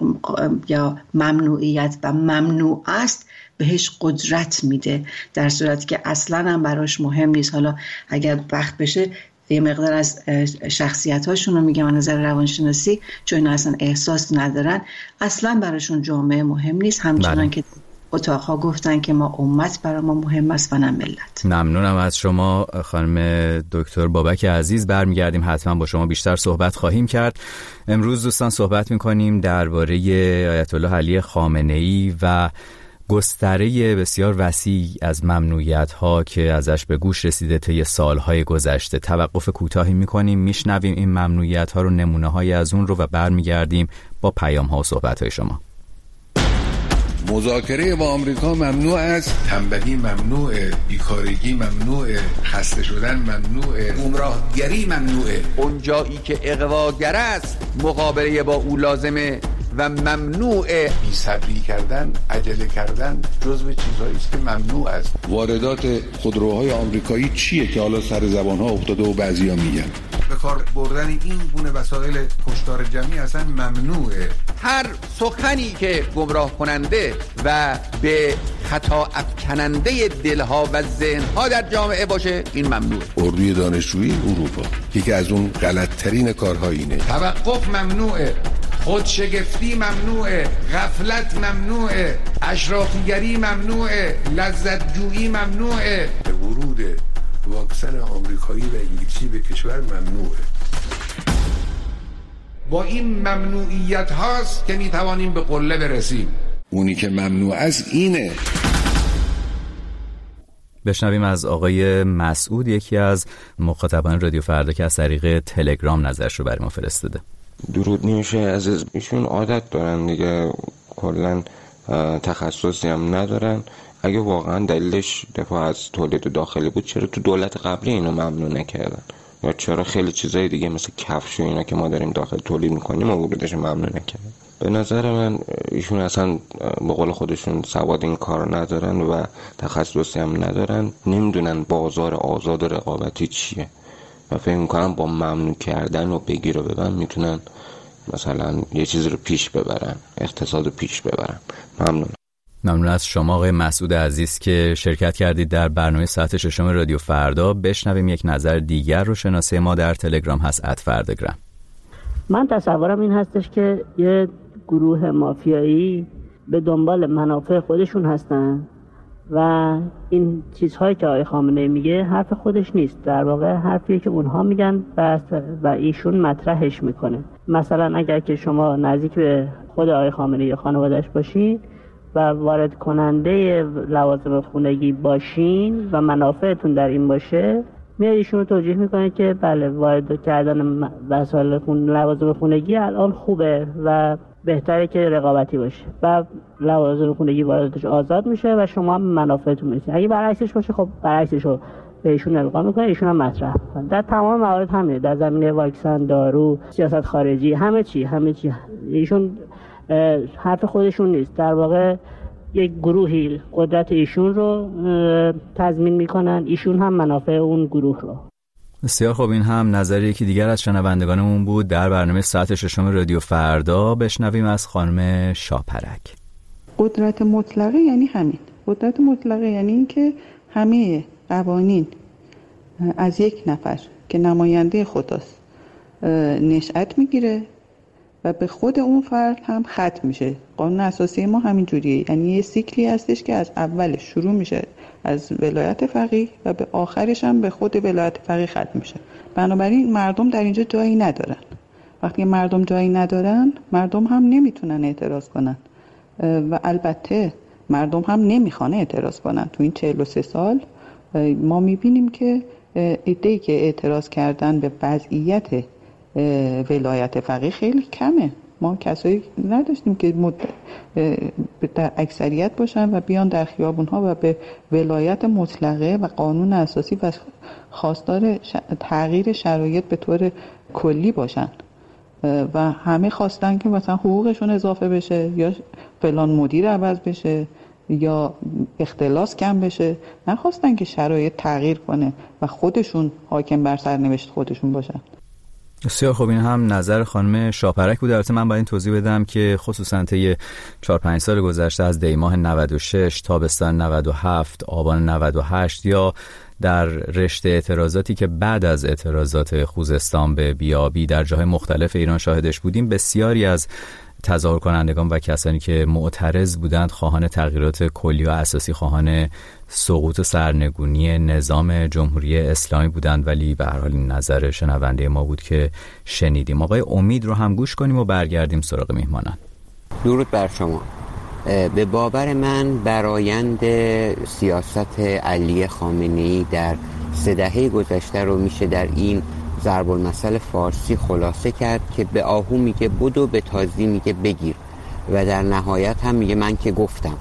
یا ممنوعیت و ممنوع است بهش قدرت میده، در صورتی که اصلا هم براش مهم نیست. حالا اگر وقت بشه یه مقدار از شخصیت هاشون رو میگم از نظر روانشناسی، چون اصلا احساس ندارن، اصلا براشون جامعه مهم نیست، همچنان بله. که اتاقها گفتن که ما امت برای ما مهم است و نه ملت. ممنونم از شما خانم دکتر بابک عزیز. برمیگردیم حتما با شما بیشتر صحبت خواهیم کرد. امروز دوستان صحبت میکنیم درباره آیت الله علی خامنه‌ای و گستره بسیار وسیع از ممنوعیت‌ها که ازش به گوش رسیده طی سال‌های گذشته. توقف کوتاهی می‌کنیم، میشنویم این ممنوعیت‌ها رو، نمونه‌های از اون رو، و برمیگردیم با پیام‌ها و صحبت‌های شما. مذاکره با آمریکا ممنوع است، تنبلی ممنوع، بیکارگی ممنوع، خسته شدن ممنوع، گمراهگری ممنوع. اون جایی که اغواگر است مقابله با او لازمه و ممنوع. بی صبری کردن، عجله کردن جزو چیزهایی است که ممنوع است. واردات خودروهای آمریکایی چیه که حالا سر زبان‌ها افتاده و بعضیا میگن؟ به کار بردن این گونه وسایل کشتار جمعی اصلا ممنوعه. هر سخنی که گمراه کننده و به خطا افکننده دلها و ذهنها در جامعه باشه، این ممنوعه. اردوی دانشجویی اروپا یکی از اون غلط‌ترین کارها اینه. توقف ممنوعه، خودشگفتی ممنوعه، غفلت ممنوعه، اشرافیگری ممنوعه، لذت جویی ممنوعه. ورود واکسن آمریکایی و انگلیسی به کشور ممنوعه. با این ممنوعیت هاست که میتوانیم به قله برسیم. اونی که ممنوع از اینه. بشنویم از آقای مسعود، یکی از مخاطبان رادیو فردا که از طریق تلگرام نظرش رو برای ما فرستاده. درود نیوشه عزیز. ایشون عادت دارن دیگه، کلن تخصصی هم ندارن. اگه واقعا دلیلش دفاع از تولید داخلی بود، چرا تو دولت قبلی اینو ممنوع نکردن؟ یا چرا خیلی چیزای دیگه مثل کفش و اینا که ما داریم داخل تولید میکنیم و ورودش ممنوع نکردن؟ به نظر من ایشون اصلا به قول خودشون سواد این کار ندارن و تخصصی هم ندارن، نمیدونن بازار آزاد و رقابتی چیه و فکر میکنم با ممنوع کردن و بگیر و ببند میتونن مثلا یه چیزی رو پیش ببرن، اقتصاد رو پیش ببرن. ممنون. ممنون از شما آقای مسعود عزیز که شرکت کردید در برنامه ساعت ششم رادیو فردا. بشنویم یک نظر دیگر رو. شناسه ما در تلگرام هست ات فرداگرام. من تصورم این هستش که یه گروه مافیایی به دنبال منافع خودشون هستن و این چیزهایی که آقای خامنه‌ای میگه حرف خودش نیست، در واقع حرفیه که اونها میگن و و ایشون مطرحش میکنه. مثلا اگر که شما نزدیک به خود آقای خامنه‌ای یا خانواده‌اش باشین و وارد کننده لوازم خونگی باشین و منافعتون در این باشه، میاد ایشون رو توجیه میکنه که بله وارد کردن وسایل خون لوازم خونگی الان خوبه و بهتره که رقابتی باشه و لوازم خونگی واردش آزاد میشه و شما هم منافعتون میشه. اگه برعکسش باشه خب برعکسش رو به ایشون القا میکنه، ایشون هم مطرح میکنه. در تمام موارد همینه، در زمینه واکسن، دارو، سیاست خارجی، همه چی همه چی ایشون حرف خودشون نیست. در واقع یک گروهی قدرت ایشون رو تضمین میکنن، ایشون هم منافع اون گروه رو. بسیار خوب، این هم نظر یکی دیگر از شنوندگانمون بود در برنامه ساعت ششم رادیو فردا. بشنویم از خانم شاپرک. قدرت مطلقه یعنی همین. قدرت مطلقه یعنی این که همه قوانین از یک نفر که نماینده خداست نشأت میگیره و به خود اون فرد هم ختم میشه. قانون اساسی ما همین جوریه، یعنی یه سیکلی هستش که از اولش شروع میشه از ولایت فقیه و به آخرش هم به خود ولایت فقیه ختم میشه. بنابراین مردم در اینجا جایی ندارن. وقتی مردم جایی ندارن، مردم هم نمیتونن اعتراض کنن و البته مردم هم نمیخوان اعتراض کنن. تو این چهل و سه سال ما میبینیم که عده‌ای که اعتراض کردن به وضعیت ولایت فقیه خیلی کمه. ما کسایی نداشتیم که مد... در اکثریت باشن و بیان در خیابون‌ها و به ولایت مطلقه و قانون اساسی و خواستار ش... تغییر شرایط به طور کلی باشن و همه خواستن که مثلا حقوقشون اضافه بشه یا فلان مدیر عوض بشه یا اختلاس کم بشه. نخواستن که شرایط تغییر کنه و خودشون حاکم بر سرنوشت خودشون باشن. بسیار خوب، این هم نظر خانم شاپرک بود. البته من باید این توضیح بدم که خصوصا طی چهار پنج سال گذشته از دی ماه نود و شش، تابستان نود و هفت، آبان نود و هشت یا در رشته اعتراضاتی که بعد از اعتراضات خوزستان به بیابی در جاهای مختلف ایران شاهدش بودیم، بسیاری از تظاهر کنندگان و کسانی که معترض بودند خواهان تغییرات کلی و اساسی، خواهان سقوط و سرنگونی نظام جمهوری اسلامی بودند. ولی به هر حال این نظر شنونده ما بود که شنیدیم. آقای امید رو هم گوش کنیم و برگردیم سراغ میهمانان. درود بر شما. به باور من برآیند سیاست علی خامنه‌ای در سه دهه گذشته رو میشه در این ضرب المثل فارسی خلاصه کرد که به آهو میگه بدو، به تازی میگه بگیر و در نهایت هم میگه من که گفتم.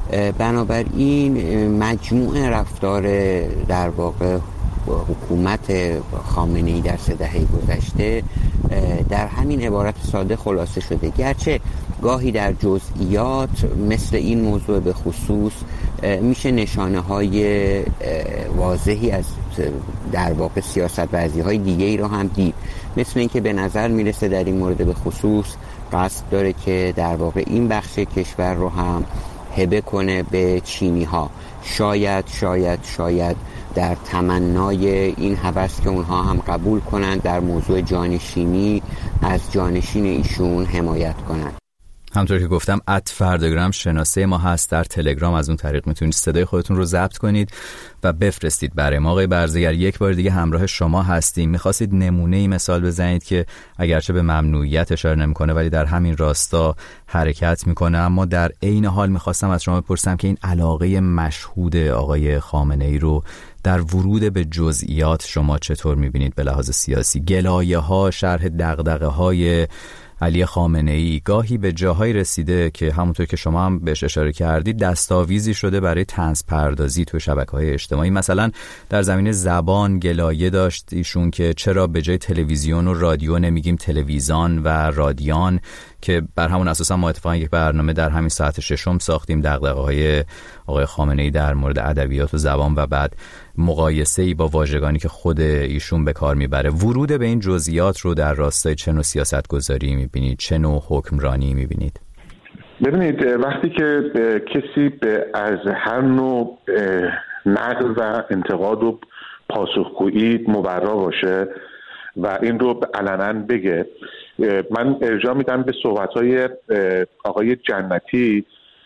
بنابراین مجموع رفتار در واقع حکومت خامنه‌ای در سه دهه گذشته در همین عبارت ساده خلاصه شده، گرچه گاهی در جزئیات مثل این موضوع به خصوص میشه نشانه های واضحی از در واقع سیاست ورزی های دیگه ای رو هم دید، مثل اینکه به نظر میرسه در این مورد به خصوص قصد داره که در واقع این بخش کشور رو هم هبه کنه به چینی ها. شاید شاید شاید در تمنای این هوس که اونها هم قبول کنند در موضوع جانشینی از جانشین ایشون حمایت کنند. همطور که گفتم ات فرداگرام شناسه ما هست در تلگرام. از اون طریق میتونید صدای خودتون رو ضبط کنید و بفرستید برای ما. آقای برزگر، یک بار دیگه همراه شما هستیم. میخواستید نمونه‌ای مثال بزنید که اگرچه به ممنوعیت اشاره نمیکنه ولی در همین راستا حرکت میکنه، اما در عین حال میخواستم از شما بپرسم که این علاقه مشهود آقای خامنه‌ای رو در ورود به جزئیات شما چطور میبینید به لحاظ سیاسی؟ گلایه ها، شرح دغدغه های علی خامنه‌ای گاهی به جاهای رسیده که همونطور که شما هم بهش اشاره کردید دستاویزی شده برای طنز پردازی تو شبکه‌های اجتماعی. مثلا در زمینه زبان گلایه داشت ایشون که چرا به جای تلویزیون و رادیو نمیگیم تلویزیون و رادیان، که بر همون اساس ما اتفاقا یک برنامه در همین ساعت ششم ساختیم، دغدغه‌های آقای خامنه‌ای در مورد ادبیات و زبان و بعد مقایسه‌ای با واژگانی که خود ایشون به کار میبره، ورود به این جزئیات رو در راستای چه نوع سیاستگذاری میبینید، چه نوع حکمرانی میبینید؟ ببینید، وقتی که کسی به از هر نوع نقد و انتقاد و پاسخگویی مبرا باشه و این رو علنا بگه، من ارجاع میدم به صحبت‌های آقای جنتی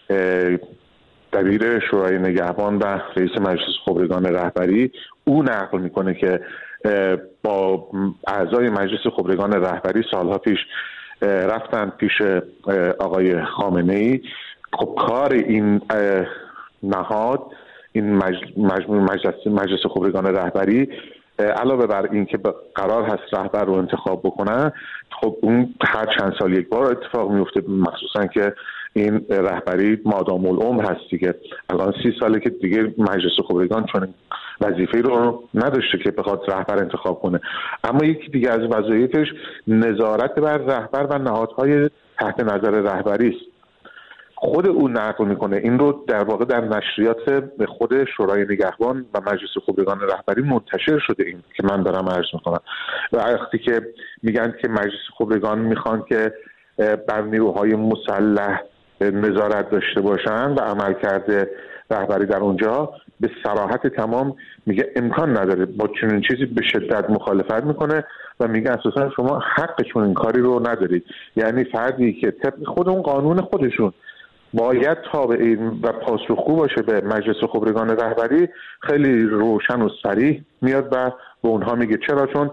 دبیر شورای نگهبان و رئیس مجلس خبرگان رهبری. او نقل میکنه که با اعضای مجلس خبرگان رهبری سالها پیش رفتن پیش آقای خامنه‌ای. خب کار این نهاد، این مجلس مجلس, مجلس خبرگان رهبری، علاوه بر این که قرار هست رهبر رو انتخاب بکنن، خب اون هر چند سال یک بار اتفاق میفته، مخصوصا که این رهبری مادام العمر هست دیگه. الان سی ساله که دیگه مجلس خبرگان چون وظیفه رو نداشته که بخواد رهبر انتخاب کنه. اما یکی دیگه از وظایفش نظارت بر رهبر و نهادهای تحت نظر رهبری است. خود او نقل میکنه، این رو در واقع در نشریات خود شورای نگهبان و مجلس خبرگان رهبری منتشر شده، این که من دارم عرض میکنم. و وقتی که میگن که مجلس خبرگان میخوان که بر نیروهای مسلح نظارت داشته باشن و عملکرد رهبری در اونجا، به صراحت تمام میگه امکان نداره، با چنین چیزی به شدت مخالفت میکنه و میگه اساسا شما حق چنین کاری رو ندارید. یعنی فردی که طبق خود اون قانون خودشون باید تابع و پاسخگو باشه به مجلس خبرگان رهبری، خیلی روشن و صریح میاد و به اونها میگه. چرا؟ چون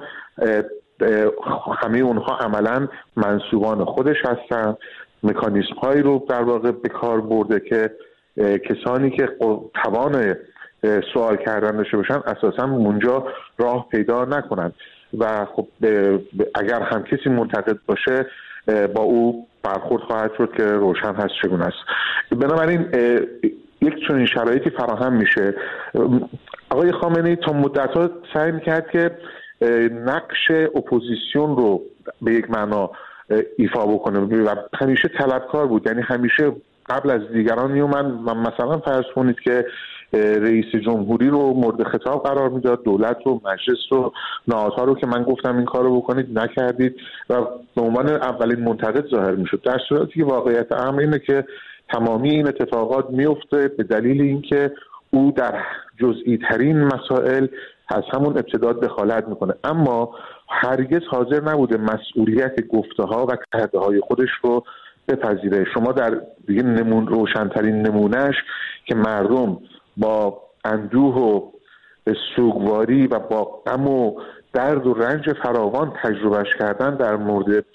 همه اونها عملا منسوبان خودش هستن، مکانیزم هایی رو در واقع به کار برده که کسانی که توان سوال کردن داشته باشن اساسا اونجا راه پیدا نکنن و خب اگر هم کسی منتقد باشه با او برخورد خواهد شد که روشن هست چگونه است. بنابراین یک چنین شرایطی فراهم میشه. آقای خامنه‌ای تا مدت‌ها سعی میکرد که نقش اپوزیسیون رو به یک معنا ایفا بکنه و همیشه طلبکار بود. یعنی همیشه قبل از دیگران میومد و مثلا فرض کنید که رئیس جمهوری رو مورد خطاب قرار میداد، دولت رو، مجلس رو، نهادها رو که من گفتم این کار رو بکنید نکردید و به عنوان اولین منتقد ظاهر میشد، در صورتی که واقعیت امر اینه که تمامی این اتفاقات میفته به دلیل اینکه او در جزئی ترین مسائل از همون ابتدا دخالت میکنه، اما هرگز حاضر نبوده مسئولیت گفته ها و کرده های خودش رو بپذیره. شما در دیگه نمون روشنترین نمونهش که مردم با اندوه و سوگواری و با غم و درد و رنج فراوان تجربهش کردن در مورد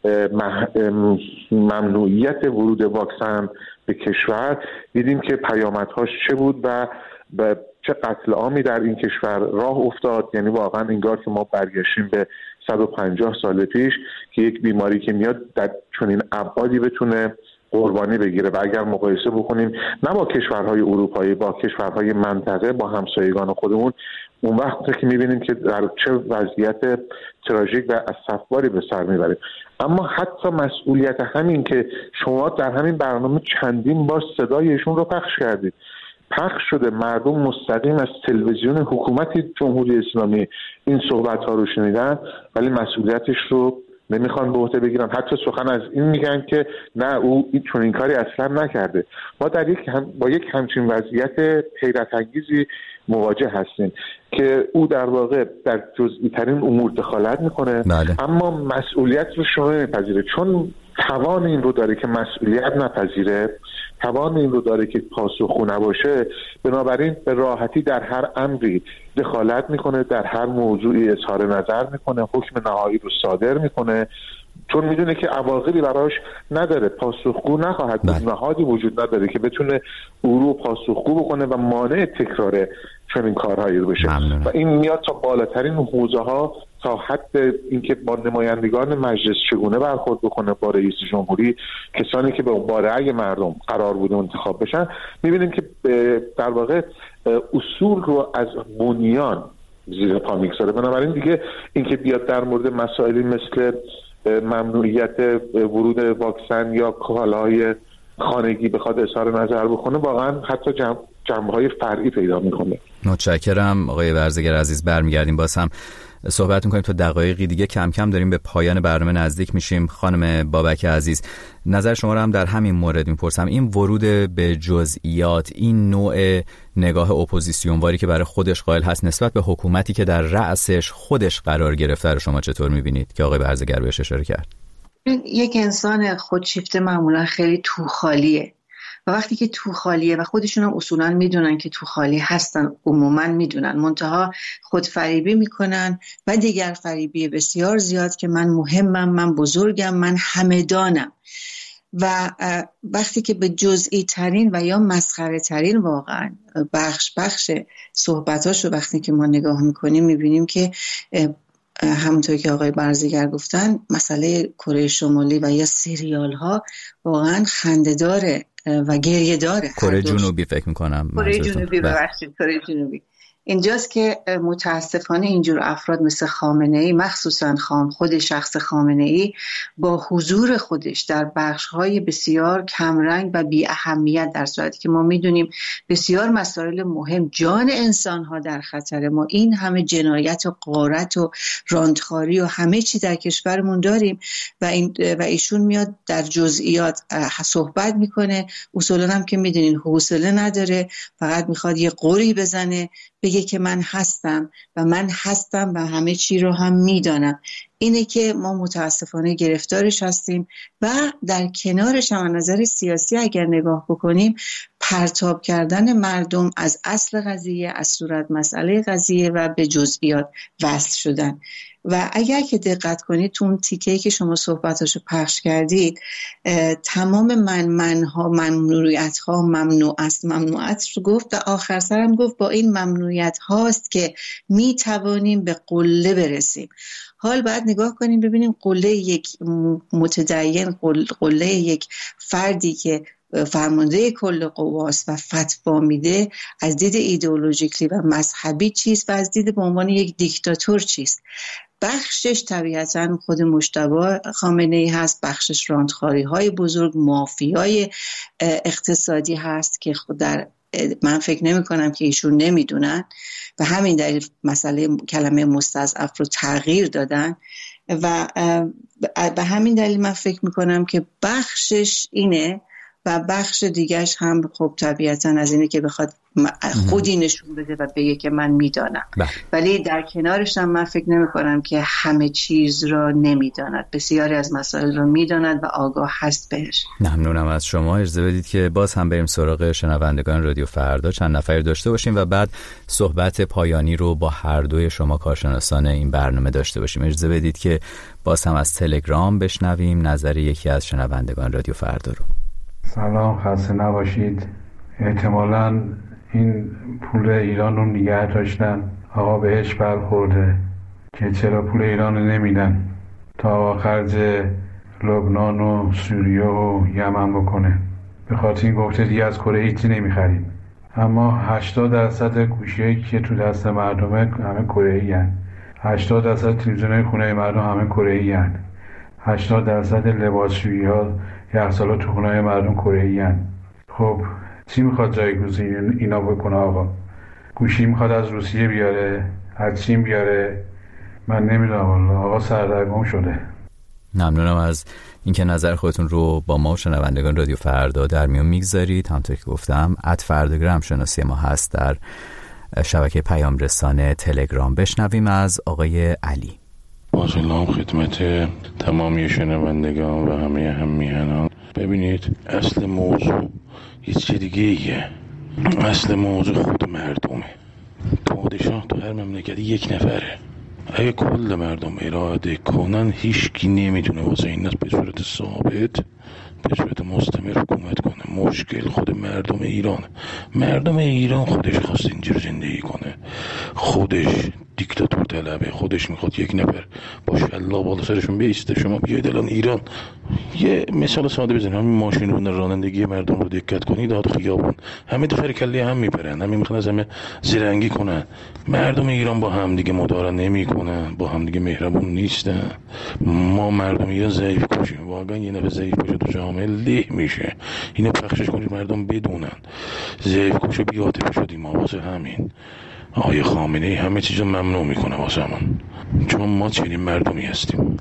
ممنوعیت ورود واکسن به کشور، دیدیم که پیامدهاش چه بود و به چه قتل عامی در این کشور راه افتاد. یعنی واقعا انگار که ما برگشتیم به صد و پنجاه سال پیش که یک بیماری که میاد در چنین ابعادی بتونه قربانی بگیره. و اگر مقایسه بکنیم نه با کشورهای اروپایی، با کشورهای منطقه، با همسایگان خودمون، اون وقت که میبینیم که در چه وضعیت تراژیک و اسفباری به سر میبریم. اما حتی مسئولیت همین که شما در همین برنامه چندین بار صدایشون رو پخش کردید، پخش شده، مردم مستقیم از تلویزیون حکومت جمهوری اسلامی این صحبت ها رو شنیدن، ولی مسئولیتش رو نمیخوان به عهده بگیرن. حتی سخن از این میگن که نه او این چون این کاری اصلا نکرده. ما در یک هم با یک همچین وضعیت حیرت انگیزی مواجه هستیم که او در واقع در جزئی ترین امور دخالت میکنه، بله. اما مسئولیت رو شما نمیپذیره، چون توان این رو داره که مسئولیت نپذیره، توان این رو داره که پاسخگو نباشه. بنابراین به راحتی در هر امری دخالت میکنه، در هر موضوعی اظهار نظر میکنه، حکم نهایی رو صادر میکنه، چون میدونه که عواقبی براش نداره، پاسخگو نخواهد بود، نهادی وجود نداره که بتونه او رو پاسخگو بکنه و مانع تکرار چنین کارهایی رو بشه. ممنونم. و این میاد تا بالاترین حوزه ها، تا حد اینکه با نمایندگان مجلس چگونه برخورد بکنه، با رئیس جمهوری، کسانی که به بارعی مردم قرار بوده انتخاب بشن. میبینیم که در واقع اصول رو از بنیان زیر پا میگذاره. بنابراین دیگه اینکه بیاد در مورد مسائلی مثل ممنوعیت ورود واکسن یا کالاهای خانگی بخواد اظهار نظر بکنه واقعا حتی جنب جنبه‌های فرعی پیدا میکنه. متشکرم آقای برزگر عزیز. برمیگردیم باز هم صحبت میکنیم تا دقایقی دیگه. کم کم داریم به پایان برنامه نزدیک میشیم. خانم بابک عزیز، نظر شما رو هم در همین مورد میپرسم. این ورود به جزئیات، این نوع نگاه اپوزیسیونواری که برای خودش قائل هست نسبت به حکومتی که در رأسش خودش قرار گرفته رو شما چطور میبینید که آقای برزگر بهش اشاره کرد؟ یک انسان خودشیفته معمولا خیلی توخالیه و وقتی که توخالیه و خودشون هم اصولا میدونن که توخالی هستن، عموما میدونن، منتها خودفریبی میکنن و دیگر فریبی بسیار زیاد که من مهمم، من بزرگم، من همدانم. و وقتی که به جزئی ترین و یا مسخره ترین واقعا بخش بخش صحبتاشو وقتی که ما نگاه میکنیم میبینیم که همونطور که آقای برزگر گفتن مسئله کره شمالی و یا سریال ها واقعا خنده‌داره و گریه داره. کره جنوبی فکر میکنم. کره جنوبی ببخشید کره جنوبی. اینجاست که متاسفانه اینجور افراد مثل خامنه‌ای، مخصوصا خام خود شخص خامنه‌ای، با حضور خودش در بخش‌های بسیار کمرنگ و بی اهمیت، در صورتی که ما میدونیم بسیار مسائل مهم، جان انسان‌ها در خطر، ما این همه جنایت و غارت و راندخاری و همه چی در کشورمون داریم و این و ایشون میاد در جزئیات صحبت میکنه. اصولاً هم که میدونین حوصله نداره، فقط میخواد یه قوری بزنه بگه که من هستم و من هستم و همه چی رو هم میدانم. اینه که ما متاسفانه گرفتارش هستیم و در کنارش هم نظر سیاسی اگر نگاه بکنیم پرتاب کردن مردم از اصل قضیه، از صورت مسئله قضیه و به جزئیات وصل شدن. و اگر که دقت کنید تو اون تیکه‌ای که شما صحبتاشو پخش کردید تمام من منها ممنوعیت ها ممنوع است ممنوعات رو گفت و آخر سرم گفت با این ممنوعیت هاست که می توانیم به قله برسیم. حال باید نگاه کنیم ببینیم قله یک متدین، قله یک فردی که فرمانده کل قواست و فتوا میده از دید ایدئولوژیکلی و مذهبی چیست و از دید به عنوان یک دیکتاتور چیست. بخشش طبیعتاً خود مجتبی خامنه‌ای هست، بخشش راندخاری های بزرگ، مافیای اقتصادی هست که خود در من فکر نمی کنم که ایشون نمیدونن و همین دلیل مسئله کلمه مستضعف رو تغییر دادن و به همین دلیل من فکر می کنم که بخشش اینه و بخش دیگرش هم خب طبیعتاً از اینه که بخواد خودی نشون بده و بگه که من میدانم. ولی در کنارش هم من فکر نمی کنم که همه چیز را نمیداند، بسیاری از مسائل را میداند و آگاه هست بهش. ممنونم از شما. اجازه بدید که باز هم بریم سراغ شنوندگان رادیو فردا، چند نفر داشته باشیم و بعد صحبت پایانی رو با هر دوی شما کارشناسان این برنامه داشته باشیم. اجازه بدید که باز هم از تلگرام بشنویم نظر یکی از شنوندگان رادیو فردا رو. سلام، خسته نباشید. احتمالاً این پول ایران رو نگه داشتن، آقا بهش برخورده که چرا پول ایران رو نمیدن تا خرج لبنان و سوریه و یمن بکنه. به خاطر این گفته دیگه از کره هیچی نمیخریم. اما هشتاد درصد گوشیایی که تو دست مردمه همه کره‌ای هن. هشتاد درصد تلویزیونای خونه مردم همه کره‌ای هن. هشتاد درصد لباسشویی ها یخچالا تو خونه مردم کره‌ای هن. خب چی میخواد جایگزین اینا بکنه آقا؟ گوشی میخواد از روسیه بیاره، از چین بیاره، من نمیدونم والله. آقا سردرگم شده. ممنونم از اینکه نظر خودتون رو با ما و شنوندگان رادیو فردا در میون میگذارید. همونطور که گفتم ات فرداگرام شناسی ما هست در شبکه پیام رسانه تلگرام. بشنویم از آقای علی. با سلام خدمت تمامی شنوندگان و همه هم میهنان. ببینید اصل موضوع یه چیز دیگه ایه. اصل موضوع خود مردمه. پادشاه تو هر مملکتی یک نفره. اگه کل مردم اراده کنن هیچکی نمیتونه واسه این ناس به صورت ثابت به صورت مستمر حکومت کنه. مشکل خود مردم ایران. مردم ایران خودش خواست اینجور زندگی کنه، خودش دیکتاتور طلبه، خودش میخواد یک نفر با شلاق بالا سرشون بیسته. شما بیاید الان ایران یه مثال ساده بزنید، همین ماشین رانندگی مردم رو دقت کنید، داد خیابون همه دو سر کله هم میپرن، همه میخوان از همه زرنگی کنن. مردم ایران با هم دیگه مدارا نمیکنن، با هم دیگه مهربون نیستن. ما مردم ایران ضعیف کشیم، واقعا یه نفر ضعیف باشه تو جامعه له میشه. اینو پخشش کنید مردم بدونن ضعیف کشه بی عاطفه شدیم ما. واسه همین آقای خامنه‌ای همه چیزو ممنوع میکنه واسمون، چون ما چنین مردمی هستیم.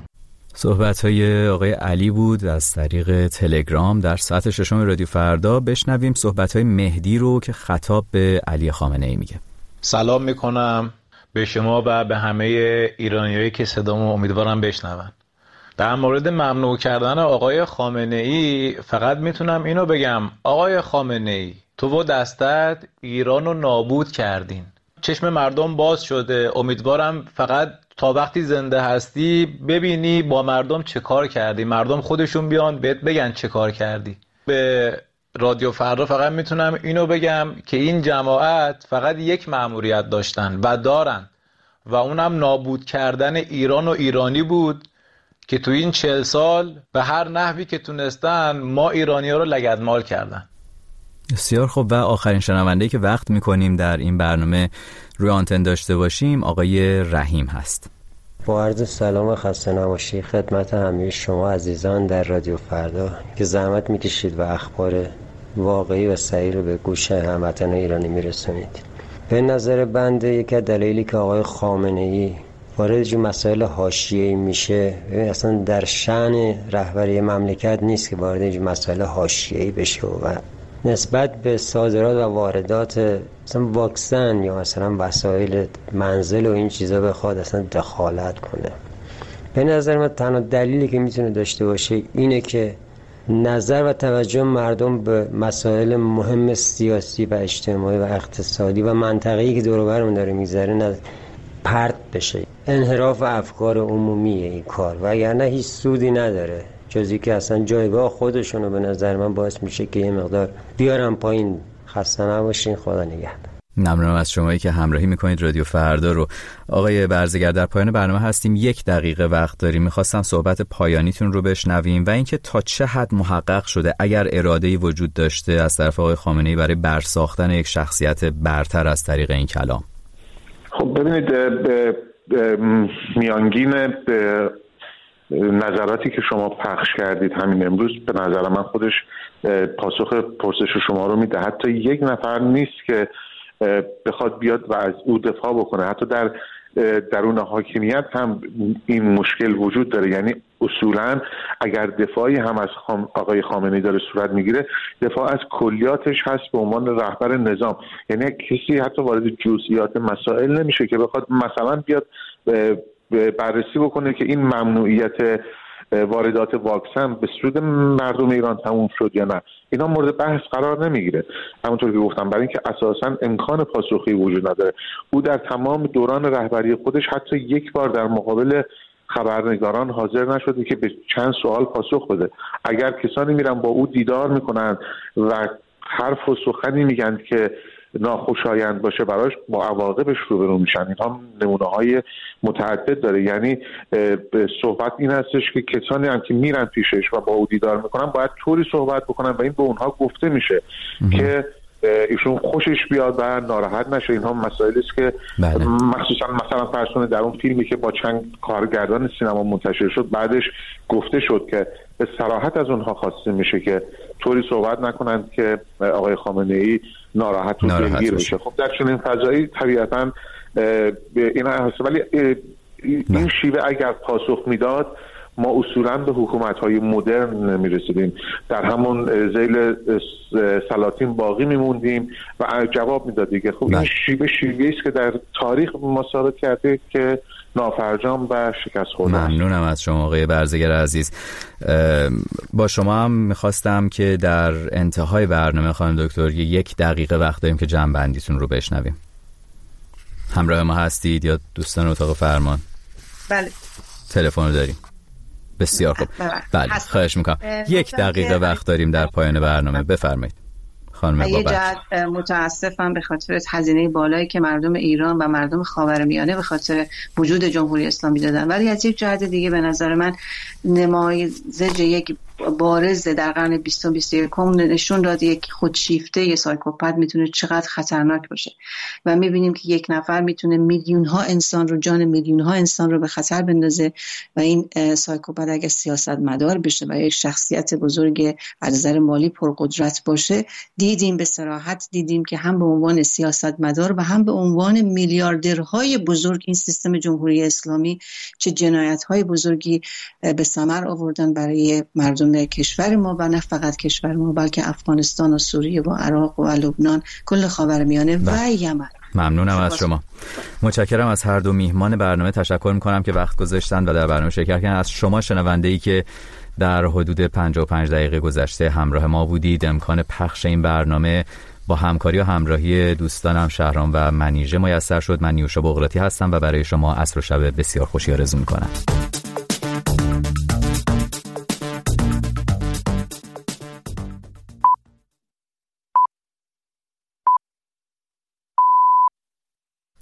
صحبت‌های آقای علی بود از طریق تلگرام در ساعت ششم رادیو فردا. بشنویم صحبت‌های مهدی رو که خطاب به علی خامنه‌ای میگه. سلام میکنم به شما و به همه ایرانیایی که صدامو امیدوارم بشنون. در مورد ممنوع کردن آقای خامنه‌ای فقط میتونم اینو بگم، آقای خامنه‌ای تو و دستت ایران رو نابود کردین. چشم مردم باز شده، امیدوارم فقط تا وقتی زنده هستی ببینی با مردم چه کار کردی، مردم خودشون بیان بهت بگن چه کار کردی. به رادیو فردا فقط میتونم اینو بگم که این جماعت فقط یک مأموریت داشتن و دارن و اونم نابود کردن ایران و ایرانی بود که تو این چهل سال به هر نحوی که تونستن ما ایرانی‌ها رو لگدمال کردن. بسیار خوب و آخرین شنونده‌ای که وقت میکنیم در این برنامه روی آنتن داشته باشیم آقای رحیم هست. با عرض سلام و خسته نباشی خدمت همه شما عزیزان در رادیو فردا که زحمت میکشید و اخبار واقعی و صحیح رو به گوش هموطنان ایرانی میرسونید. به نظر بنده یکی از دلایلی که آقای خامنه‌ای وارد جو مسائل حاشیه‌ای میشه، ببین اصلا در شأن رهبری مملکت نیست که وارد جو مسائل حاشیه‌ای بشه و نسبت به صادرات و واردات مثلا واکسن یا مثلا وسایل منزل و این چیزا بخواد اصلا دخالت کنه. به نظر من تنها دلیلی که میتونه داشته باشه اینه که نظر و توجه مردم به مسائل مهم سیاسی و اجتماعی و اقتصادی و منطقه‌ای که دور و برمون داره میگذره پرت بشه. انحراف افکار عمومیه این کار و اگرنه هیچ سودی نداره جزی که اصلا جایگاه خودشونو به نظر من باعث میشه که یه مقدار بیارم پایین. خسته نباشین، خدا نگهدار. ممنونم از شمایی که همراهی میکنید رادیو فردا رو. آقای برزگر در پایان برنامه هستیم، یک دقیقه وقت داریم. میخواستم صحبت پایانیتون رو بشنویم و اینکه تا چه حد محقق شده اگر اراده‌ای وجود داشته از طرف آقای خامنه‌ای برای برساختن یک شخصیت برتر از طریق این کلام. خب ببینید به میانگین به نظراتی که شما پخش کردید همین امروز به نظر من خودش پاسخ پرسش شما رو میده. حتی یک نفر نیست که بخواد بیاد و از او دفاع بکنه. حتی در درون حاکمیت هم این مشکل وجود داره. یعنی اصولا اگر دفاعی هم از خام آقای خامنه‌ای داره صورت میگیره، دفاع از کلیاتش هست به عنوان رهبر نظام. یعنی کسی حتی وارد جزئیات مسائل نمیشه که بخواد مثلا بیاد بررسی بکنه که این ممنوعیت واردات واکسن به سود مردم ایران تموم شد یا نه. اینا مورد بحث قرار نمیگیره. همونطور که گفتم برای اینکه اساساً امکان پاسخی وجود نداره. او در تمام دوران رهبری خودش حتی یک بار در مقابل خبرنگاران حاضر نشده که به چند سوال پاسخ بده. اگر کسانی میرن با او دیدار میکنن و حرف و سخنی میگن که ناخوشایند باشه براش با عواقبش روبرو میشن. اینها نمونه‌های متعدد داره. یعنی صحبت این هستش که کسانی هم که میرن پیشش و با او دیدار میکنن باید طوری صحبت بکنن و این به اونها گفته میشه که ایشون خوشش بیاد و ناراحت نشه. اینها مسائلی است که بله. مخصوصا مثلا فرض کنید در اون فیلمی که با چند کارگردان سینما منتشر شد بعدش گفته شد که به صراحت از اونها خواسته میشه که طوری صحبت نکنند که آقای خامنه‌ای ناراحت و دلگیر بشه. خب در چنین فضایی طبیعتاً این هست، ولی این شیوه اگر پاسخ میداد ما اصولاً به حکومت‌های مدرن نمی‌رسیدیم، در همون ذیل سلاطین باقی می‌موندیم و جواب میداد دیگه. خب این شیوه شیوه‌ای است که در تاریخ ما ثابت کرده که نافرجام و شکست خورده. ممنونم از شما آقای برزگر عزیز. با شما هم می‌خواستم که در انتهای برنامه خانم دکتر یک دقیقه وقت داریم که جمع‌بندیتون رو بشنویم. همراه ما هستید یا دوستان اتاق فرمان؟ بله. تلفن رو داریم. بسیار خوب. بله خواهش میکنم. یک دقیقه وقت داریم در پایان برنامه. بفرمایید. خانم یه بابت. جهت متاسفم به خاطر هزینه بالایی که مردم ایران و مردم خاورمیانه به خاطر وجود جمهوری اسلامی دادن، ولی از یک جهت دیگه به نظر من نمایش یک بارز در قرن بیست و بیست و یکم نشون داد یک خودشیفته یه سایکوپت میتونه چقدر خطرناک باشه و میبینیم که یک نفر میتونه میلیون ها انسان رو، جان میلیون ها انسان رو به خطر بندازه و این سایکوپت اگه سیاستمدار بشه و یک شخصیت بزرگ از نظر مالی پرقدرت باشه، دیدیم به صراحت دیدیم که هم به عنوان سیاستمدار و هم به عنوان میلیاردرهای بزرگ این سیستم جمهوری اسلامی چه جنایت‌های بزرگی به ثمر آوردن برای مردم کشور ما و نه فقط کشور ما بلکه افغانستان و سوریه و عراق و لبنان، کل خاورمیانه و یمن. ممنونم از شما. متشکرم از هر دو میهمان برنامه. تشکر میکنم که وقت گذاشتن و در برنامه شرکت کردن. از شما شنونده‌ای که در حدود پنجاه و پنج دقیقه گذشته همراه ما بودید. امکان پخش این برنامه با همکاری و همراهی دوستانم شهرام و منیژه میسر شد. من نیوشا بغراتی هستم و برای شما عصر و شب بسیار خوشی آرزو میکنم.